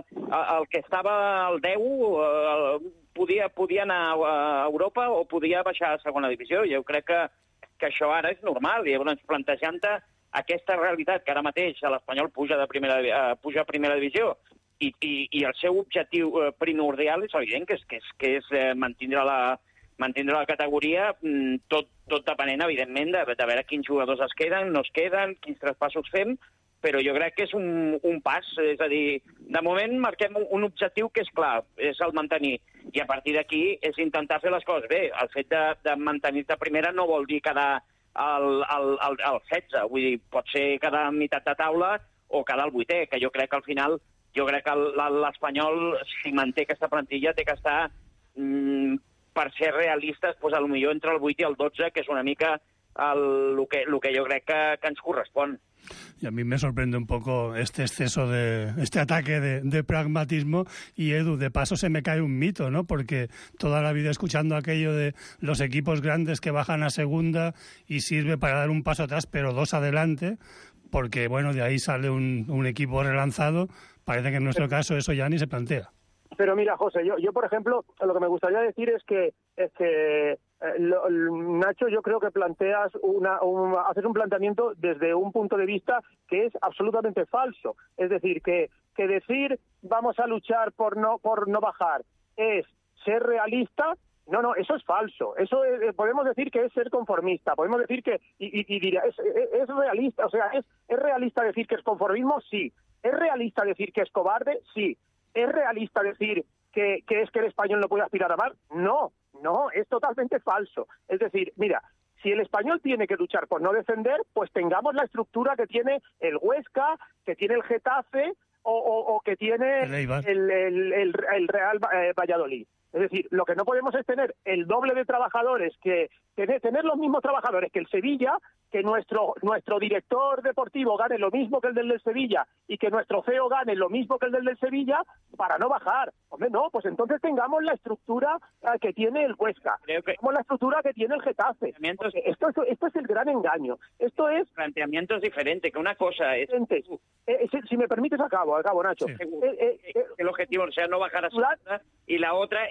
el que estava al deu el, podia, podia anar a Europa o podia baixar a segona divisió. Jo crec que, que això ara és normal, i llavors plantejant-te aquesta realitat que ara mateix l'Espanyol puja, de primera, uh, puja a primera divisió i, i, i el seu objectiu uh, primordial és evident que és, que és, que és uh, mantindre, la, mantindre la categoria, mm, tot, tot depenent, evidentment, de, de veure quins jugadors es queden, no es queden, quins traspassos fem, però jo crec que és un, un pas. És a dir, de moment marquem un, un objectiu que és clar, és el mantenir, i a partir d'aquí és intentar fer les coses bé. El fet de, de mantenir-te primera no vol dir quedar al, al, al, al setze, vull dir, pot ser quedar a meitat de taula o quedar al vuitè, que jo crec que al final, jo crec que l'Espanyol, si manté aquesta plantilla, té que estar, mmm, per ser realistes, pues, potser entre el vuit i el dotze, que és una mica el, el, que, el que jo crec que, que ens correspon. Y a mí me sorprende un poco este exceso de, este ataque de, de pragmatismo, y Edu, de paso se me cae un mito, ¿no? Porque toda la vida escuchando aquello de los equipos grandes que bajan a segunda y sirve para dar un paso atrás, pero dos adelante, porque bueno, de ahí sale un, un equipo relanzado. Parece que en nuestro caso eso ya ni se plantea. Pero mira, José, yo, yo por ejemplo, lo que me gustaría decir es que, es que eh, lo, Nacho, yo creo que planteas una, un, haces un planteamiento desde un punto de vista que es absolutamente falso. Es decir, que, que decir vamos a luchar por no, por no bajar es ser realista. No, no, eso es falso. Eso es, podemos decir que es ser conformista. Podemos decir que, y, y, y diría, es, es, es realista. O sea, es, es realista decir que es conformismo, sí. Es realista decir que es cobarde, sí. ¿Es realista decir que, que es que el Español no puede aspirar a más? No, no, es totalmente falso. Es decir, mira, si el Español tiene que luchar por no descender, pues tengamos la estructura que tiene el Huesca, que tiene el Getafe o, o, o que tiene el, el, el, el, el Real eh, Valladolid. Es decir, lo que no podemos es tener el doble de trabajadores, que tener, tener los mismos trabajadores que el Sevilla, que nuestro nuestro director deportivo gane lo mismo que el del del Sevilla y que nuestro C E O gane lo mismo que el del del Sevilla, para no bajar. Hombre, no, pues entonces tengamos la estructura eh, que tiene el Huesca, que... tengamos la estructura que tiene el Getafe. Esto, esto, esto es el gran engaño. Esto es... Planteamientos diferentes, que una cosa es... Eh, si, si me permites, acabo, acabo, Nacho. Sí. Eh, eh, eh, el objetivo, o sea, no bajar a segunda, y la otra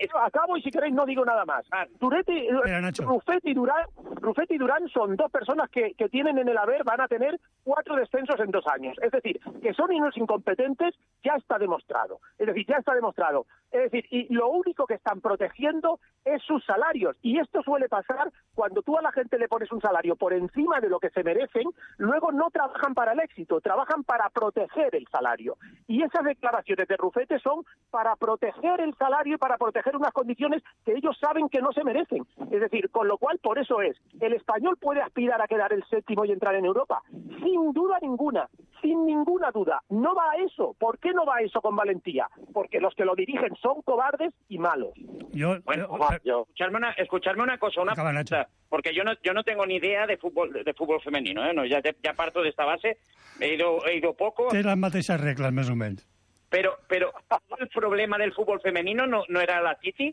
acabo y si queréis no digo nada más. Turete, Rufete y Durán, Rufete y Durán son dos personas que, que tienen en el haber, van a tener cuatro descensos en dos años. Es decir, que son unos incompetentes, ya está demostrado. Es decir, ya está demostrado. Es decir, y lo único que están protegiendo es sus salarios. Y esto suele pasar cuando tú a la gente le pones un salario por encima de lo que se merecen, luego no trabajan para el éxito, trabajan para proteger el salario. Y esas declaraciones de Rufete son para proteger el salario y para proteger unas condiciones que ellos saben que no se merecen. Es decir, con lo cual, por eso es, el Español puede aspirar a quedar el séptimo y entrar en Europa, sin duda ninguna, sin ninguna duda. No va a eso. ¿Por qué no va a eso con valentía? Porque los que lo dirigen son cobardes y malos. Yo, bueno, yo, yo. Escucharme, una, escucharme una cosa, una Acaba, pregunta, porque yo no, yo no tengo ni idea de fútbol, de fútbol femenino, ¿eh? No, ya, ya parto de esta base, he ido, he ido poco. Té les mateixes regles, més o menys. Pero, pero el problema del fútbol femenino no, no era la Titi,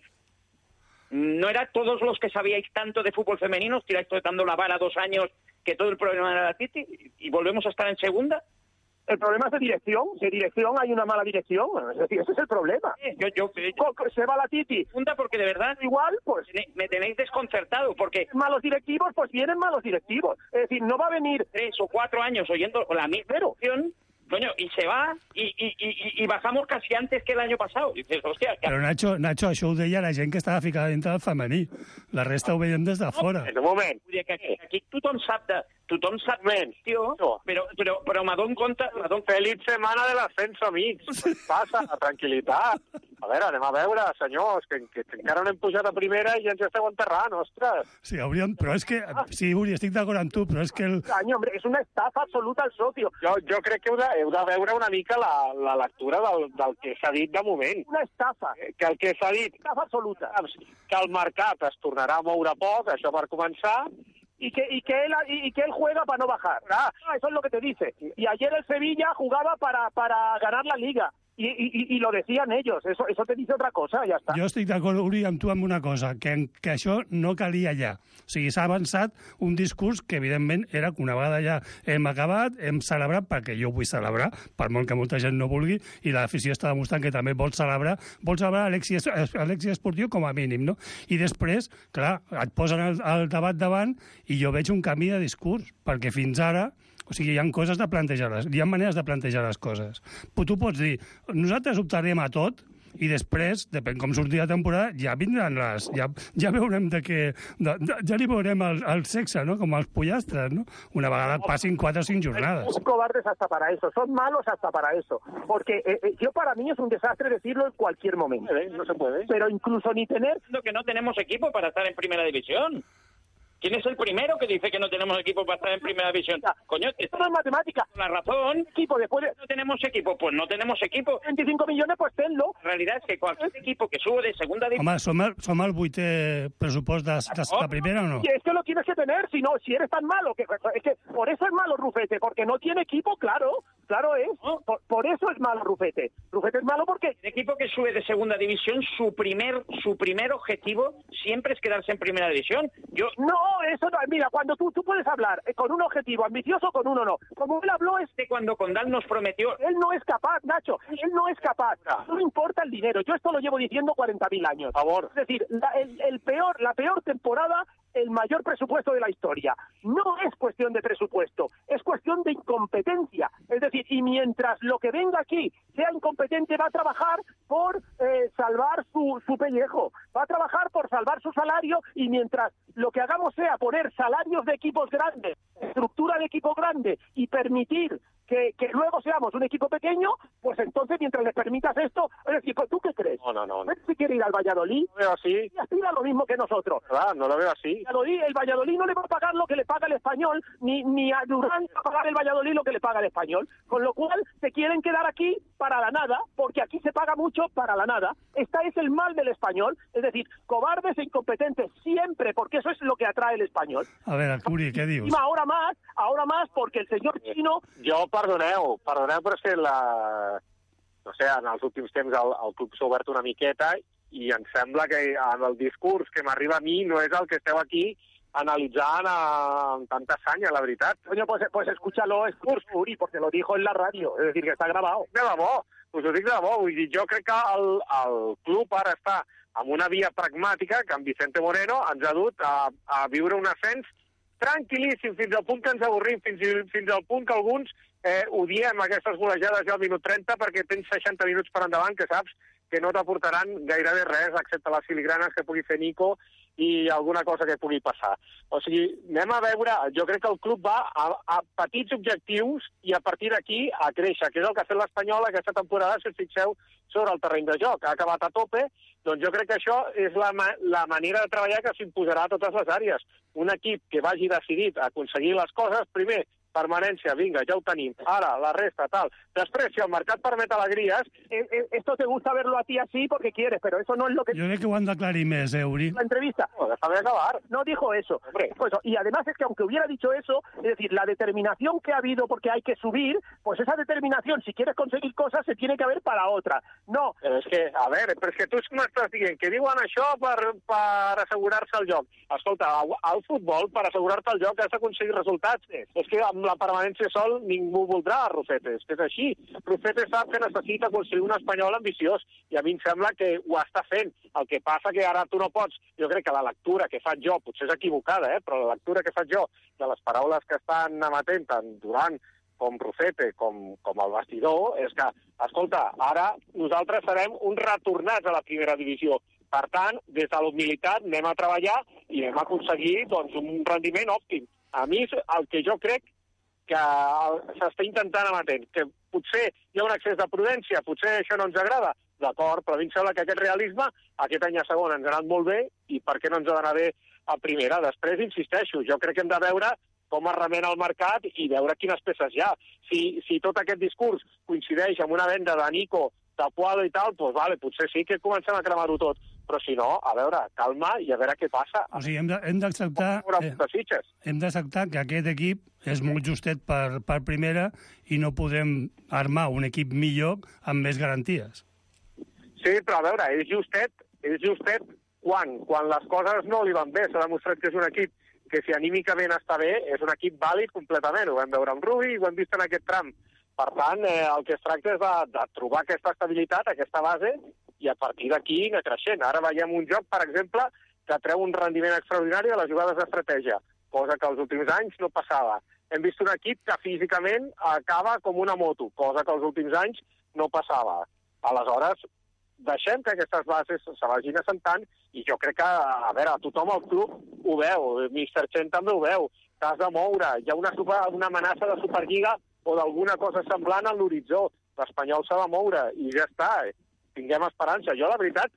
no era todos los que sabíais tanto de fútbol femenino, os tiráis tratando la vara dos años que todo el problema era la Titi y volvemos a estar en segunda. El problema es de dirección. De dirección hay una mala dirección. Es decir, ese es el problema. Yo, yo, yo, se va la Titi. Segunda porque de verdad igual, pues me tenéis desconcertado porque malos directivos, pues vienen malos directivos. Es decir, no va a venir tres o cuatro años oyendo la misma opción. Coño, y se va i, i, i, i bajamos casi antes que el año pasado. I dices, hòstia... Però, Nacho, Nacho, això ho deia la gent que estava ficada dintre del femení. La resta ho veiem des de fora. No, un moment. Vull dir que aquí, aquí tothom sap de... Tothom sap menys, tio, però, però, però m'adon compte... Feliç setmana de l'ascenso, amics. Passa, tranquil·litat. A veure, anem a veure, senyors, que, que, que encara no hem pujat a primera i ja ens esteu enterrant, ostres. Sí, hauríem... Però és que... Sí, Uri, estic d'acord amb tu, però és que el... Caño, hombre, és una estafa absoluta al socio. Jo, jo crec que heu de, heu de veure una mica la, la lectura del, del que s'ha dit de moment. Una estafa. Que el que s'ha dit... Estafa absoluta. Que el mercat es tornarà a moure poc, això per començar, y que y que él y que él juega para no bajar. Ah, eso es lo que te dice. Y ayer el Sevilla jugaba para para ganar la Liga. I, i, i lo decían ellos, eso, eso te dice otra cosa, ja està. Jo estic d'acord, Uri, amb tu amb una cosa, que, que això no calia ja. O sigui, s'ha avançat un discurs que, evidentment, era que una vegada ja hem acabat, hem celebrat, perquè jo vull celebrar, per molt que molta gent no vulgui, i l'afició està demostrant que també vol celebrar, vol celebrar l'èxit esportiu com a mínim, no? I després, clar, et posen el, el debat davant i jo veig un canvi de discurs, perquè fins ara... O sigui, hi ha coses de plantejar-les, hi ha maneres de plantejar les coses. Però tu pots dir, nosaltres optarem a tot i després, depèn com surti la temporada, ja vindran les... Ja, ja veurem de què... De, de, ja li veurem el, el sexe, no? Com els pollastres, no? Una vegada passin quatre o cinc jornades. Son cobardes hasta para eso, son malos hasta para eso. Porque eh, eh, yo para mí es un desastre decirlo en cualquier momento. No se puede. Pero incluso ni tener... Que no tenemos equipo para estar en primera división. ¿Quién es el primero que dice que no tenemos equipo para estar en primera división? Coño, esto no es matemática. La razón. Equipo, después de... No tenemos equipo, pues no tenemos equipo. veinticinco millones, pues tenlo. La realidad es que cualquier equipo que sube de segunda división... Home, som el, som el vuitè pressupost de, de la primera o no? Y es que lo tienes que tener, si no, si eres tan malo, que es que por eso es malo Rufete, porque no tiene equipo, claro, claro es. ¿No? Por, por eso es malo Rufete. Rufete es malo porque... El equipo que sube de segunda división, su primer, su primer objetivo siempre es quedarse en primera división. Yo... No, eso no, mira, cuando tú, tú puedes hablar con un objetivo ambicioso o con uno no. Como él habló es de cuando Condal nos prometió... Él no es capaz, Nacho, él no es capaz. No le importa el dinero. Yo esto lo llevo diciendo cuarenta mil años. Por favor. Es decir, la, el, el peor, la peor temporada, el mayor presupuesto de la historia. No es cuestión de presupuesto, es cuestión de incompetencia. Es decir, y mientras lo que venga aquí sea incompetente, va a trabajar por eh, salvar su, su pellejo, va a trabajar por salvar su salario, y mientras lo que hagamos sea poner salarios de equipos grandes, estructura de equipo grande y permitir que, que luego seamos un equipo pequeño, pues entonces mientras les permitas esto, es decir, ¿tú qué crees? No, no, no. no. Si quiere ir al Valladolid, lo veo así. Y aspira lo mismo que nosotros. ¿Verdad? No lo veo así. Valladolid, el Valladolid no le va a pagar lo que le paga el Español, ni, ni a Durán va a pagar el Valladolid lo que le paga el Español, con lo cual se quieren quedar aquí para la nada, porque aquí se paga mucho para la nada. Este es el mal del Español, es decir, cobardes e incompetentes siempre, porque eso es lo que atrae el Español. A ver, Curi, què dius? Ahora más, ahora más, porque el señor Chino... Jo, perdoneu, perdoneu, però és que la... No sé, en els últims temps el, el club s'ha obert una miqueta i em sembla que en el discurs que m'arriba a mi no és el que esteu aquí analitzant amb tanta sanya, la veritat. Coño, pues, pues escúchalo, es Uri, porque lo dijo en la radio, es decir, que está grabado. De debò, us ho dic de debò, vull dir, jo crec que el, el club ara està amb una via pragmàtica que amb Vicente Moreno ens ha dut a, a viure un ascens tranquil·líssim, fins al punt que ens avorrim, fins, fins al punt que alguns eh, odiem aquestes golejades ja al minut trenta perquè tens seixanta minuts per endavant que saps que no t'aportaran gairebé res, excepte les filigranes que pugui fer Nico i alguna cosa que pugui passar. O sigui, anem a veure, jo crec que el club va a, a petits objectius i a partir d'aquí a créixer, que és el que ha fet l'Espanyol aquesta temporada, si us fixeu, sobre el terreny de joc. Ha acabat a tope, doncs jo crec que això és la, la manera de treballar que s'imposarà a totes les àrees. Un equip que vagi decidit a aconseguir les coses, primer, permanència, vinga, ja ho tenim. Ara, la resta, tal. Després, si el mercat permet alegrías... Eh, eh, esto te gusta verlo a ti así porque quieres, pero eso no es lo que... Yo creo que van a aclarar más, eh, Uri. La entrevista. No, déjame acabar. No dijo eso. Pues, y además es que aunque hubiera dicho eso, es decir, la determinación que ha habido porque hay que subir, pues esa determinación, si quieres conseguir cosas, se tiene que haver para otra. No. Però és que, a veure, però és que tu m'estàs dient que diuen això per, per assegurar-se el joc. Escolta, al futbol, per assegurar-te el joc, has d'aconseguir resultats. És que amb la permanència sol ningú voldrà a Rufetes, que és així. Rufetes sap que necessita construir un espanyol ambiciós i a mi em sembla que ho està fent. El que passa que ara tu no pots... Jo crec que la lectura que faig jo, potser és equivocada, eh? però la lectura que faig jo de les paraules que estan emetent tant Durant com Rufete, com, com el vestidor, és que, escolta, ara nosaltres serem uns retornats a la primera divisió. Per tant, des de la humilitat anem a treballar i anem a aconseguir doncs, un rendiment òptim. A mi el que jo crec que s'està intentant emetent, que potser hi ha un excés de prudència, potser això no ens agrada, d'acord, però a mi em sembla que aquest realisme aquest any a segona ens ha anat molt bé i per què no ens ha d'anar bé a primera? Després, insisteixo, jo crec que hem de veure com es remena el mercat i veure quines peces hi ha. Si, si tot aquest discurs coincideix amb una venda de Nico, Tapuado i tal, doncs vale, potser sí que comencem a cremar-ho tot. Però si no, a veure, calma i a veure què passa. O sigui, hem d'acceptar eh, hem d'acceptar que aquest equip és molt justet per, per primera i no podem armar un equip millor amb més garanties. Sí, però a veure, és justet, és justet quan? Quan les coses no li van bé. S'ha demostrat que és un equip que si anímicament està bé, és un equip vàlid completament. Ho vam veure amb Rubi i ho hem vist en aquest tram. Per tant, eh, el que es tracta és de, de trobar aquesta estabilitat, aquesta base, i a partir d'aquí anar creixent. Ara veiem un joc, per exemple, que treu un rendiment extraordinari a les jugades d'estratègia, cosa que els últims anys no passava. Hem vist un equip que físicament acaba com una moto, cosa que els últims anys no passava. Aleshores, deixem que aquestes bases se vagin assentant i jo crec que, a veure, tothom al club ho veu, míster Chen també ho veu, t'has de moure, hi ha una, super, una amenaça de Superliga o d'alguna cosa semblant a l'horitzó. L'Espanyol s'ha de moure i ja està. Tinguem esperança. Jo, la veritat,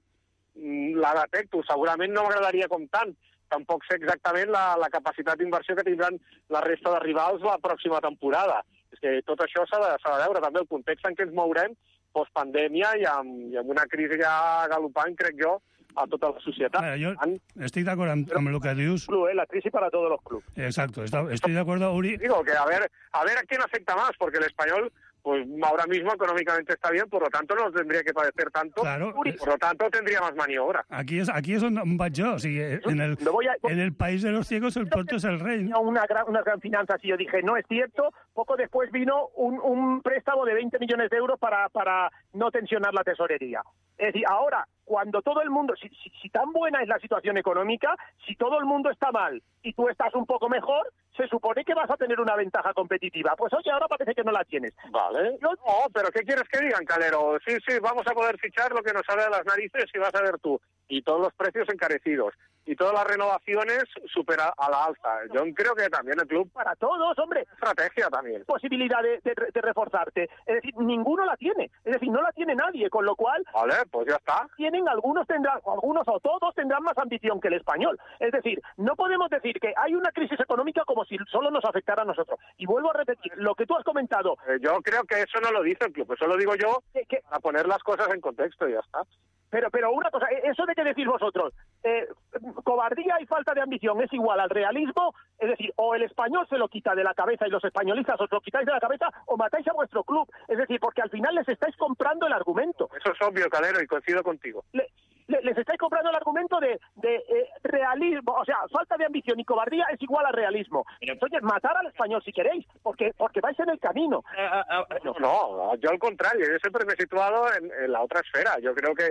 la detecto. Segurament no m'agradaria com tant. Tampoc sé exactament la, la capacitat d'inversió que tindran la resta de rivals la pròxima temporada. És que tot això s'ha de, s'ha de veure. També el context en què ens mourem postpandèmia i amb, i amb una crisi ja galopant, crec jo, a tota la societat. Bueno, yo estoy de acuerdo con lo que dius. La crisis para todos los clubes. Exacto, estoy de acuerdo, Uri. Digo que a ver, a ver a quién afecta más, porque el español, pues ahora mismo económicamente está bien, por lo tanto no tendría que padecer tanto, claro, y por lo tanto tendría más maniobra. Aquí es, aquí es donde vaig jo, o sigui, en el, a, en el país de los ciegos el puerto es el rey. Una gran, una gran finanzas y yo dije, no es cierto, poco después vino un, un préstamo de veinte millones de euros para, para no tensionar la tesorería. Es decir, ahora, cuando todo el mundo, si, si, si tan buena es la situación económica, si todo el mundo está mal y tú estás un poco mejor, se supone que vas a tener una ventaja competitiva. Pues oye, ahora parece que no la tienes. Vale. Yo... No, pero ¿qué quieres que digan, Calero? Sí, sí, vamos a poder fichar lo que nos sale de las narices y vas a ver tú. Y todos los precios encarecidos. Y todas las renovaciones super a, a la alza. Yo creo que también el club... Para todos, hombre. Estrategia también. Posibilidad de, de, de reforzarte. Es decir, ninguno la tiene. Es decir, no la tiene nadie, con lo cual... Vale, pues ya está. Tienen, algunos tendrán, algunos o todos tendrán más ambición que el español. Es decir, no podemos decir que hay una crisis económica como si solo nos afectara a nosotros. Y vuelvo a repetir, lo que tú has comentado... Eh, yo creo que eso no lo dice el club, eso lo digo yo que, que... para poner las cosas en contexto y ya está. Pero, pero una cosa, eso de que decís vosotros, eh, cobardía y falta de ambición es igual al realismo, es decir, o el español se lo quita de la cabeza y los españolistas os lo quitáis de la cabeza o matáis a vuestro club. Es decir, porque al final les estáis comprando el argumento. Eso es obvio, Calero, y coincido contigo. Le, le, les estáis comprando el argumento de, de eh, realismo, o sea, falta de ambición y cobardía es igual al realismo. Entonces, matar al español si queréis, porque, porque vais en el camino. Eh, eh, no, no, yo al contrario, yo siempre me he situado en, en la otra esfera. Yo creo que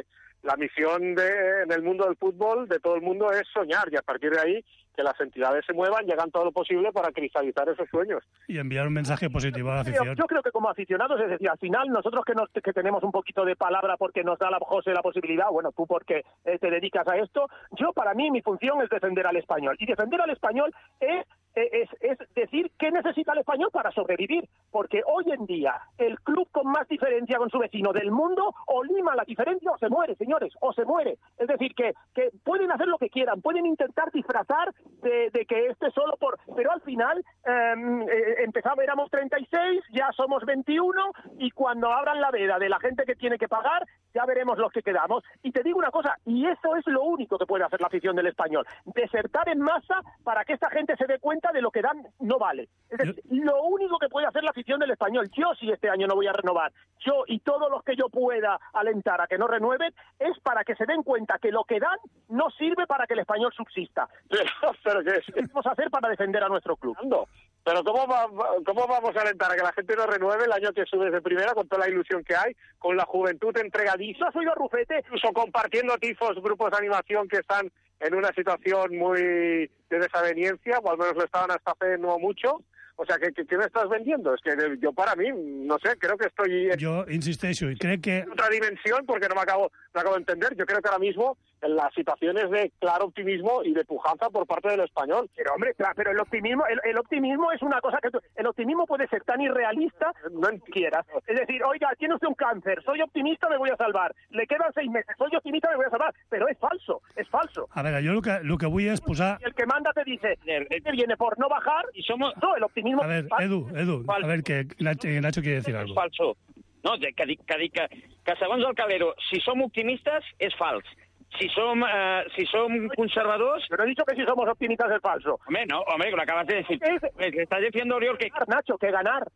la misión de, en el mundo del fútbol de todo el mundo es soñar, y a partir de ahí que las entidades se muevan y hagan todo lo posible para cristalizar esos sueños. Y enviar un mensaje positivo a la afición. Yo, yo creo que como aficionados, es decir, al final nosotros que, nos, que tenemos un poquito de palabra porque nos da la José la posibilidad, bueno, tú porque eh, te dedicas a esto, yo para mí mi función es defender al español. Y defender al español es Es, es decir, ¿qué necesita el español para sobrevivir? Porque hoy en día el club con más diferencia con su vecino del mundo o lima la diferencia o se muere, señores, o se muere. Es decir, que, que pueden hacer lo que quieran, pueden intentar disfrazar de, de que este solo por... Pero al final eh, eh, empezamos, éramos treinta y seis, ya somos veintiuno, y cuando abran la veda de la gente que tiene que pagar, ya veremos los que quedamos. Y te digo una cosa, y eso es lo único que puede hacer la afición del español, desertar en masa para que esta gente se dé cuenta de lo que dan no vale. Es decir, lo único que puede hacer la afición del español, yo si este año no voy a renovar, yo y todos los que yo pueda alentar a que no renueven, es para que se den cuenta que lo que dan no sirve para que el español subsista. Pero, pero ¿qué, ¿Qué vamos a hacer para defender a nuestro club? Pero ¿cómo, va, ¿cómo vamos a alentar a que la gente no renueve el año que subes de primera con toda la ilusión que hay, con la juventud entregadísima? ¿Has oído a Rufete? Incluso compartiendo tifos, grupos de animación que están en una situación muy de desaveniencia, o al menos lo estaban hasta hace no mucho. O sea, ¿qué, qué me estás vendiendo? Es que yo para mí, no sé, creo que estoy... En yo insisteixo i crec que... otra dimensión, porque no me acabo, no acabo de entender. Yo creo que ahora mismo en las situaciones de claro optimismo y de pujanza por parte del español. Pero hombre, claro, pero el optimismo, el, el optimismo es una cosa que tú, el optimismo puede ser tan irrealista no quieras. Es decir, oiga, tiene usted un cáncer, soy optimista, me voy a salvar. Le quedan seis meses, soy optimista, me voy a salvar. Pero es falso, es falso. A veure, jo el que, el que vull és posar... El que manda te dice, este viene por no bajar y somos... No, el optimismo... A ver, Edu, Edu, a ver, que Nacho, Nacho quiere decir algo. És falso. No, que dic que, que, que segons el Calero, si som optimistes, és fals. Si som, eh, si som conservadors... Pero he dicho que si somos optimistas es falso. Hombre, no, hombre, lo acabas de decir. Le estás diciendo, Oriol, que... Nacho, que ganar.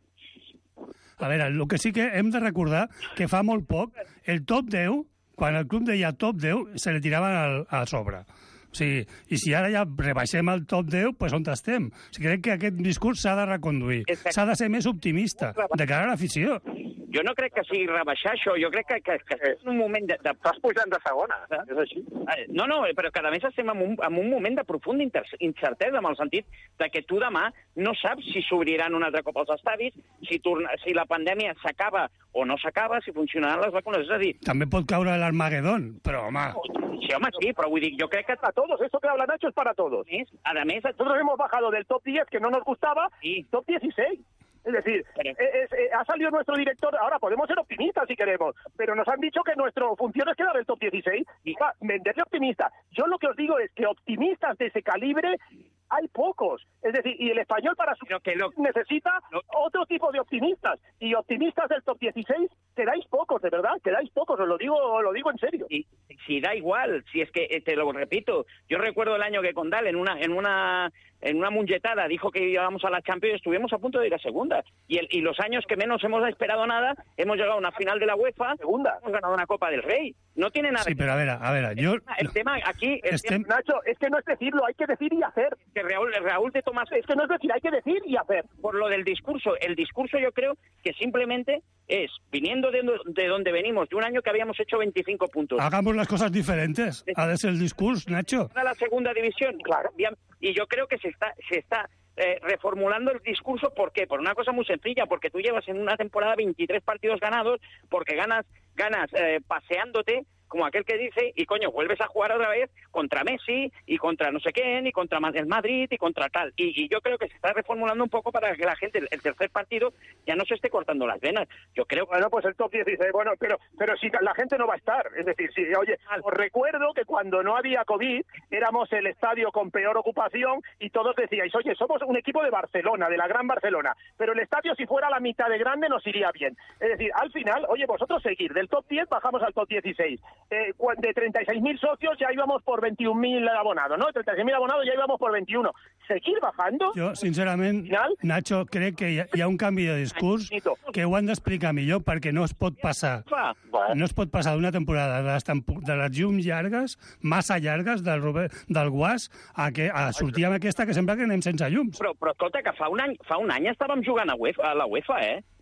A veure, el que sí que hem de recordar que fa molt poc el top deu, quan el club deia top deu, se li tiraven al, a sobre. O sigui, i si ara ja rebaixem el top deu, doncs on estem? O sigui, crec que aquest discurs s'ha de reconduir. S'ha de ser més optimista de cara a l'afició. Jo no crec que sigui rebaixar això, jo crec que, que, que és un moment de... de... Estàs pujant de segona, eh? És així. No, no, però que a més estem en un, en un moment de profunda incertesa, en el sentit de que tu demà no saps si s'obriran un altre cop els estadis, si, torna, si la pandèmia s'acaba o no s'acaba, si funcionaran les vacunes, és a dir... També pot caure l'Armagedón, però home... Sí, home, sí, però vull dir, jo crec que... Para todos, eso que habla Nacho es para todos. A més... Nosotros hemos bajado del top diez, que no nos gustaba, sí. Top dieciséis. Es decir, es, es, ha salido nuestro director, ahora podemos ser optimistas si queremos, pero nos han dicho que nuestra función es quedar en el top dieciséis y va, venderle optimista. Yo lo que os digo es que optimistas de ese calibre hay pocos. Es decir, y el español para su que lo, necesita lo, otro tipo de optimistas. Y optimistas del top dieciséis, quedáis pocos, de verdad, quedáis pocos, os lo digo, os lo digo en serio. Y si da igual, si es que, te lo repito, yo recuerdo el año que Condal en una en una en una munyetada dijo que íbamos a la Champions y estuvimos a punto de ir a segunda. Y, el, y los años que menos hemos esperado nada, hemos llegado a una final de la UEFA, segunda, hemos ganado una Copa del Rey. No tiene nada sí, que pero a ver, a ver, yo... El, el tema aquí... El este... tema, Nacho, es que no es decirlo, hay que decir y hacer. Que Raúl, Raúl de Tomás... Es que no es decir, hay que decir y hacer. Por lo del discurso, el discurso yo creo que simplemente es, viniendo de, de donde venimos, de un año que habíamos hecho veinticinco puntos. Hagamos las cosas diferentes. Ha de ser el discurso, Nacho. A la segunda división, claro. Y yo creo que se está... Se está Eh, reformulando el discurso. ¿Por qué? Por una cosa muy sencilla, porque tú llevas en una temporada veintitrés partidos ganados, porque ganas ganas eh, paseándote, como aquel que dice, y coño, vuelves a jugar otra vez contra Messi, y contra no sé quién, y contra el Madrid, y contra tal. Y, y yo creo que se está reformulando un poco para que la gente, el tercer partido, ya no se esté cortando las venas. Yo creo que... Bueno, pues el top dieciséis, bueno, pero pero si la gente no va a estar. Es decir, si, oye, os recuerdo que cuando no había COVID, éramos el estadio con peor ocupación, y todos decíais, oye, somos un equipo de Barcelona, de la Gran Barcelona, pero el estadio si fuera la mitad de grande nos iría bien. Es decir, al final, oye, vosotros seguir, del top diez bajamos al top dieciséis. Eh, de treinta y seis mil socios ya íbamos por veintiún mil abonados, ¿no? treinta y seis mil abonados ya íbamos por veintiuno. Seguir bajando... Jo, sincerament, Nacho, crec que hi ha, hi ha un canvi de discurs que ho han d'explicar millor, perquè no es pot passar no es pot passar d'una temporada de les, de les llums llargues, massa llargues del, Robert, del Guas a, que, a sortir amb aquesta que sembla que anem sense llums. Però, però escolta, que fa un any, fa un any estàvem jugant a, UEFA, a la UEFA, eh?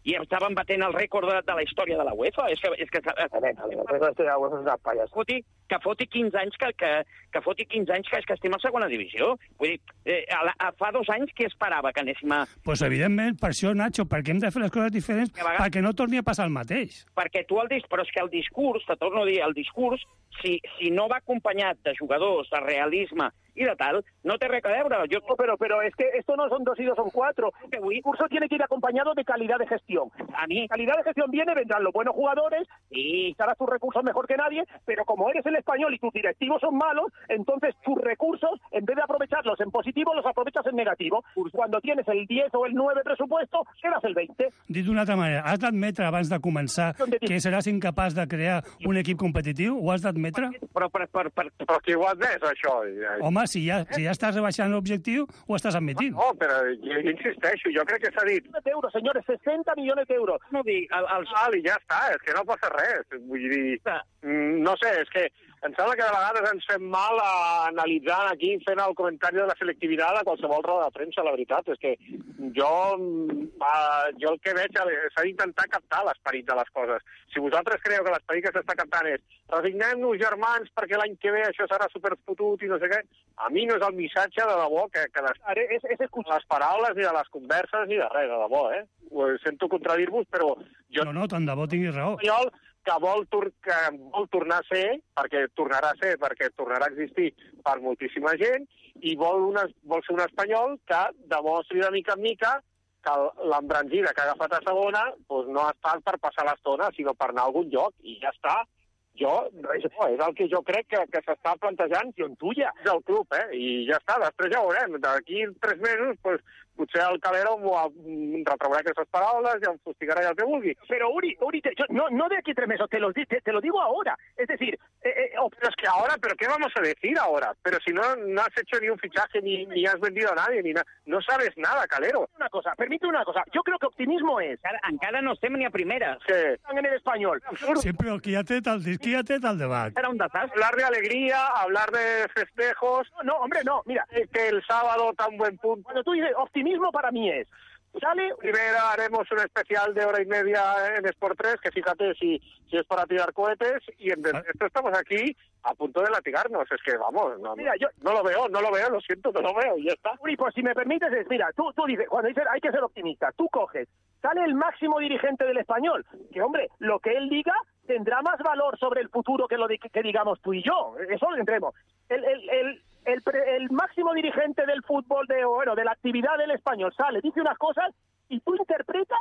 i estaven batent el rècord de, de la història de la UEFA. És que... És que, el rècord de la UEFA és una pallassa. Foti, que foti quinze anys que, que, que foti quinze anys que, que estem a segona divisió. Vull dir, eh, a, a, fa dos anys qui esperava que anéssim a... Pues evidentment, per això, Nacho, perquè hem de fer les coses diferents vegades... perquè no torni a passar el mateix. Perquè tu el dis... Però és que el discurs, te torno a dir, el discurs, si, si no va acompanyat de jugadors, de realisme y de tal, no te res a veure. Yo... No, pero, pero es que esto no son dos y dos son cuatro. El discurso tiene que ir acompañado de calidad de gestión. A mí... Calidad de gestión viene, vendrán los buenos jugadores y estarás tus recursos mejor que nadie, pero como eres el español y tus directivos son malos, entonces tus recursos, en vez de aprovecharlos en positivo, los aprovechas en negativo. Cuando tienes el diez o el nueve presupuesto, quedas el veinte. Dit d'una altra manera, has d'admetre abans de començar que seràs incapaç de crear un equip competitiu? Ho has d'admetre? Però, per, per, per... però qui ho ha admès, això? Home, si ja, si ja estàs rebaixant l'objectiu, ho estàs admitint. No, però jo insisteixo, jo crec que s'ha dit... euros, senyores, sesenta milions d'euros. No dic, el, el... Val, i ja està, és que no passa res. Vull dir, no sé, és que em sembla que de vegades ens fem mal a analitzar aquí, fent el comentari de la selectivitat a qualsevol roda de premsa, la veritat. És que jo, jo el que veig s'ha d'intentar captar l'esperit de les coses. Si vosaltres creieu que l'esperit que s'està captant és resignem-nos, germans, perquè l'any que ve això serà superfotut i no sé què, a mi no és el missatge de debò que, que des... és, és les paraules ni de les converses ni de res, de debò, eh? Ho sento contradir-vos, però jo... No, no, tant de bo tinguis raó. que vol, tor que vol tornar a ser, perquè tornarà a ser, perquè tornarà a existir per moltíssima gent, i vol, una, vol ser un espanyol que demostri de mica en mica que l'embranzida que ha agafat a segona doncs no ha estat per passar l'estona, sinó per anar a algun lloc, i ja està. Jo, és, és el que jo crec que, que s'està plantejant i on tuya del club, eh? I ja està, després ja ho veurem. D'aquí tres mesos, pues, potser el Calero retraurà aquestes paraules i em fustigarà el que vulgui. Pero Uri, Uri te, yo, no, no de aquí tres meses, te lo, te, te lo digo ahora. Es decir... Eh, eh, oh, pero es que ahora, ¿pero qué vamos a decir ahora? Pero si no, no has hecho ni un fichaje, ni, ni has vendido a nadie, ni nada. No sabes nada, Calero. Una cosa, permíteme una cosa. Yo creo que optimismo es... Encara, encara no estem ni a primera. Sí. En el español. Sí, pero que ya te tal, que ya te tal debate. Era un desastre. Hablar de alegría, hablar de festejos... No, no, hombre, no, mira. Eh, que el sábado tan buen punto... Cuando tú dices optimismo para mí es... Sale... Primero haremos un especial de hora y media en Sport tres, que fíjate si, si es para tirar cohetes, y en ah. esto estamos aquí a punto de latigarnos. Es que, vamos, no, mira, yo... no lo veo, no lo veo, lo siento, no lo veo, y ya está. Uri, pues si me permites, es, mira, tú, tú dices, cuando dices hay que ser optimista, tú coges, sale el máximo dirigente del Español, que, hombre, lo que él diga tendrá más valor sobre el futuro que lo de, que digamos tú y yo, eso lo entremos. El... el, el El, el máximo dirigente del fútbol, de bueno, de la actividad del Español, sale, dice unas cosas y tú interpretas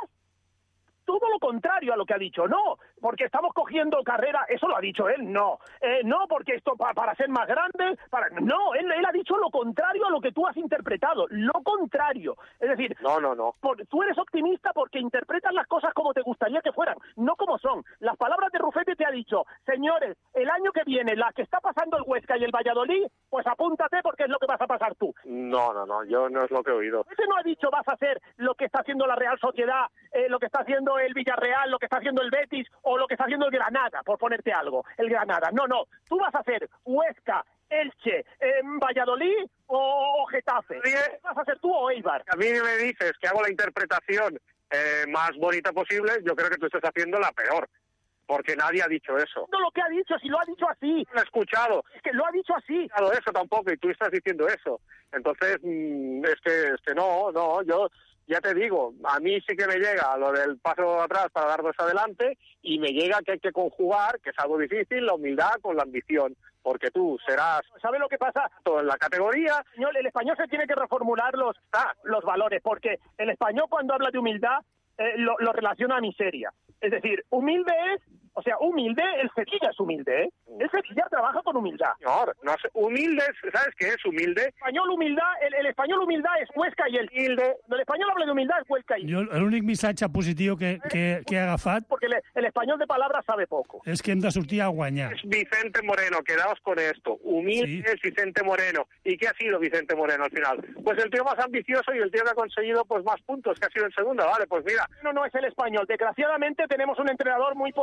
todo lo contrario a lo que ha dicho. No, porque estamos cogiendo carrera, eso lo ha dicho él, no. Eh, no, porque esto pa, para ser más grande, para no, él, él ha dicho lo contrario a lo que tú has interpretado, lo contrario. Es decir, no, no, no. Por, tú eres optimista porque interpretas las cosas como te gustaría que fueran, no como son. Las palabras de Rufete te ha dicho, señores, el año que viene, la que está pasando el Huesca y el Valladolid, pues apúntate porque es lo que vas a pasar tú. No, no, no, yo no es lo que he oído. Ese no ha dicho vas a hacer lo que está haciendo la Real Sociedad, eh, lo que está haciendo el Villarreal, lo que está haciendo el Betis o lo que está haciendo el Granada, por ponerte algo, el Granada. No, no, tú vas a hacer Huesca, Elche, eh, Valladolid o, o Getafe. ¿Qué vas a hacer tú o Eibar? A mí me dices que hago la interpretación eh, más bonita posible, yo creo que tú estás haciendo la peor. Porque nadie ha dicho eso. No lo que ha dicho, si lo ha dicho así. Lo he escuchado. Es que lo ha dicho así. No eso tampoco, y tú estás diciendo eso. Entonces, mmm, es que, es que no, no, yo... Ya te digo, a mí sí que me llega lo del paso atrás para dar dos adelante y me llega que hay que conjugar, que es algo difícil, la humildad con la ambición. Porque tú serás... ¿Sabes lo que pasa? Todo en la categoría. El español se tiene que reformular los, ah, los valores, porque el español cuando habla de humildad eh, lo, lo relaciona a miseria. Es decir, humilde es... O sea, humilde, el Sevilla es humilde, ¿eh? El Sevilla trabaja con humildad. Señor, no sé, humilde, ¿sabes qué es humilde? El español humildad, el, el español humildad es Huesca y el humilde. El español habla de humildad es Huesca y... Jo l'únic missatge positiu que, que, que he agafat... Porque el, el español de palabras sabe poco. És que hem de sortir a guanyar. Es Vicente Moreno, quedaos con esto. Humilde sí. Es Vicente Moreno. ¿Y qué ha sido Vicente Moreno al final? Pues el tío más ambicioso y el tío que ha conseguido pues más puntos, que ha sido en segunda, vale, pues mira. No, no es el español. Desgraciadamente tenemos un entrenador muy por encima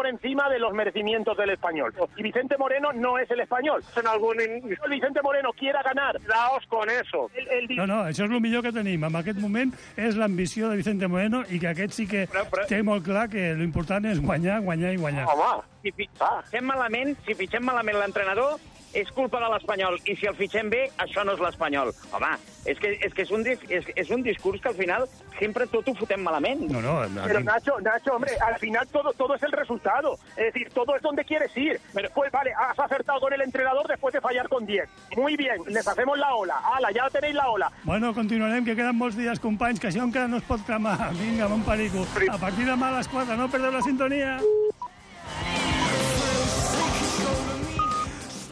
encima de los merecimientos del Español. Y Vicente Moreno no es el Español. En algún... Vicente Moreno quiera ganar, daos con eso. El, el... No, no, això és el millor que tenim. En aquest moment és l'ambició de Vicente Moreno i que aquest sí que però, però... té molt clar que l'important és guanyar, guanyar i guanyar. Home, si fitxem malament, si fitxem malament l'entrenador, és culpa de l'Espanyol, i si el fitxem bé, això no és l'Espanyol. Home, és que, és, que és, un, és, és un discurs que al final sempre tot ho fotem malament. No, no, no. Pero Nacho, Nacho, hombre, al final todo, todo es el resultado. Es decir, todo es donde quieres ir. Pero, pues vale, has acertado con el entrenador después de fallar con diez. Muy bien, les hacemos la ola. Ala, ja tenéis la ola. Bueno, continuarem, que queden molts dies, companys, que això encara no es pot cremar. Vinga, bon perico. A partir de demà a les quatre, no perdeu la sintonia.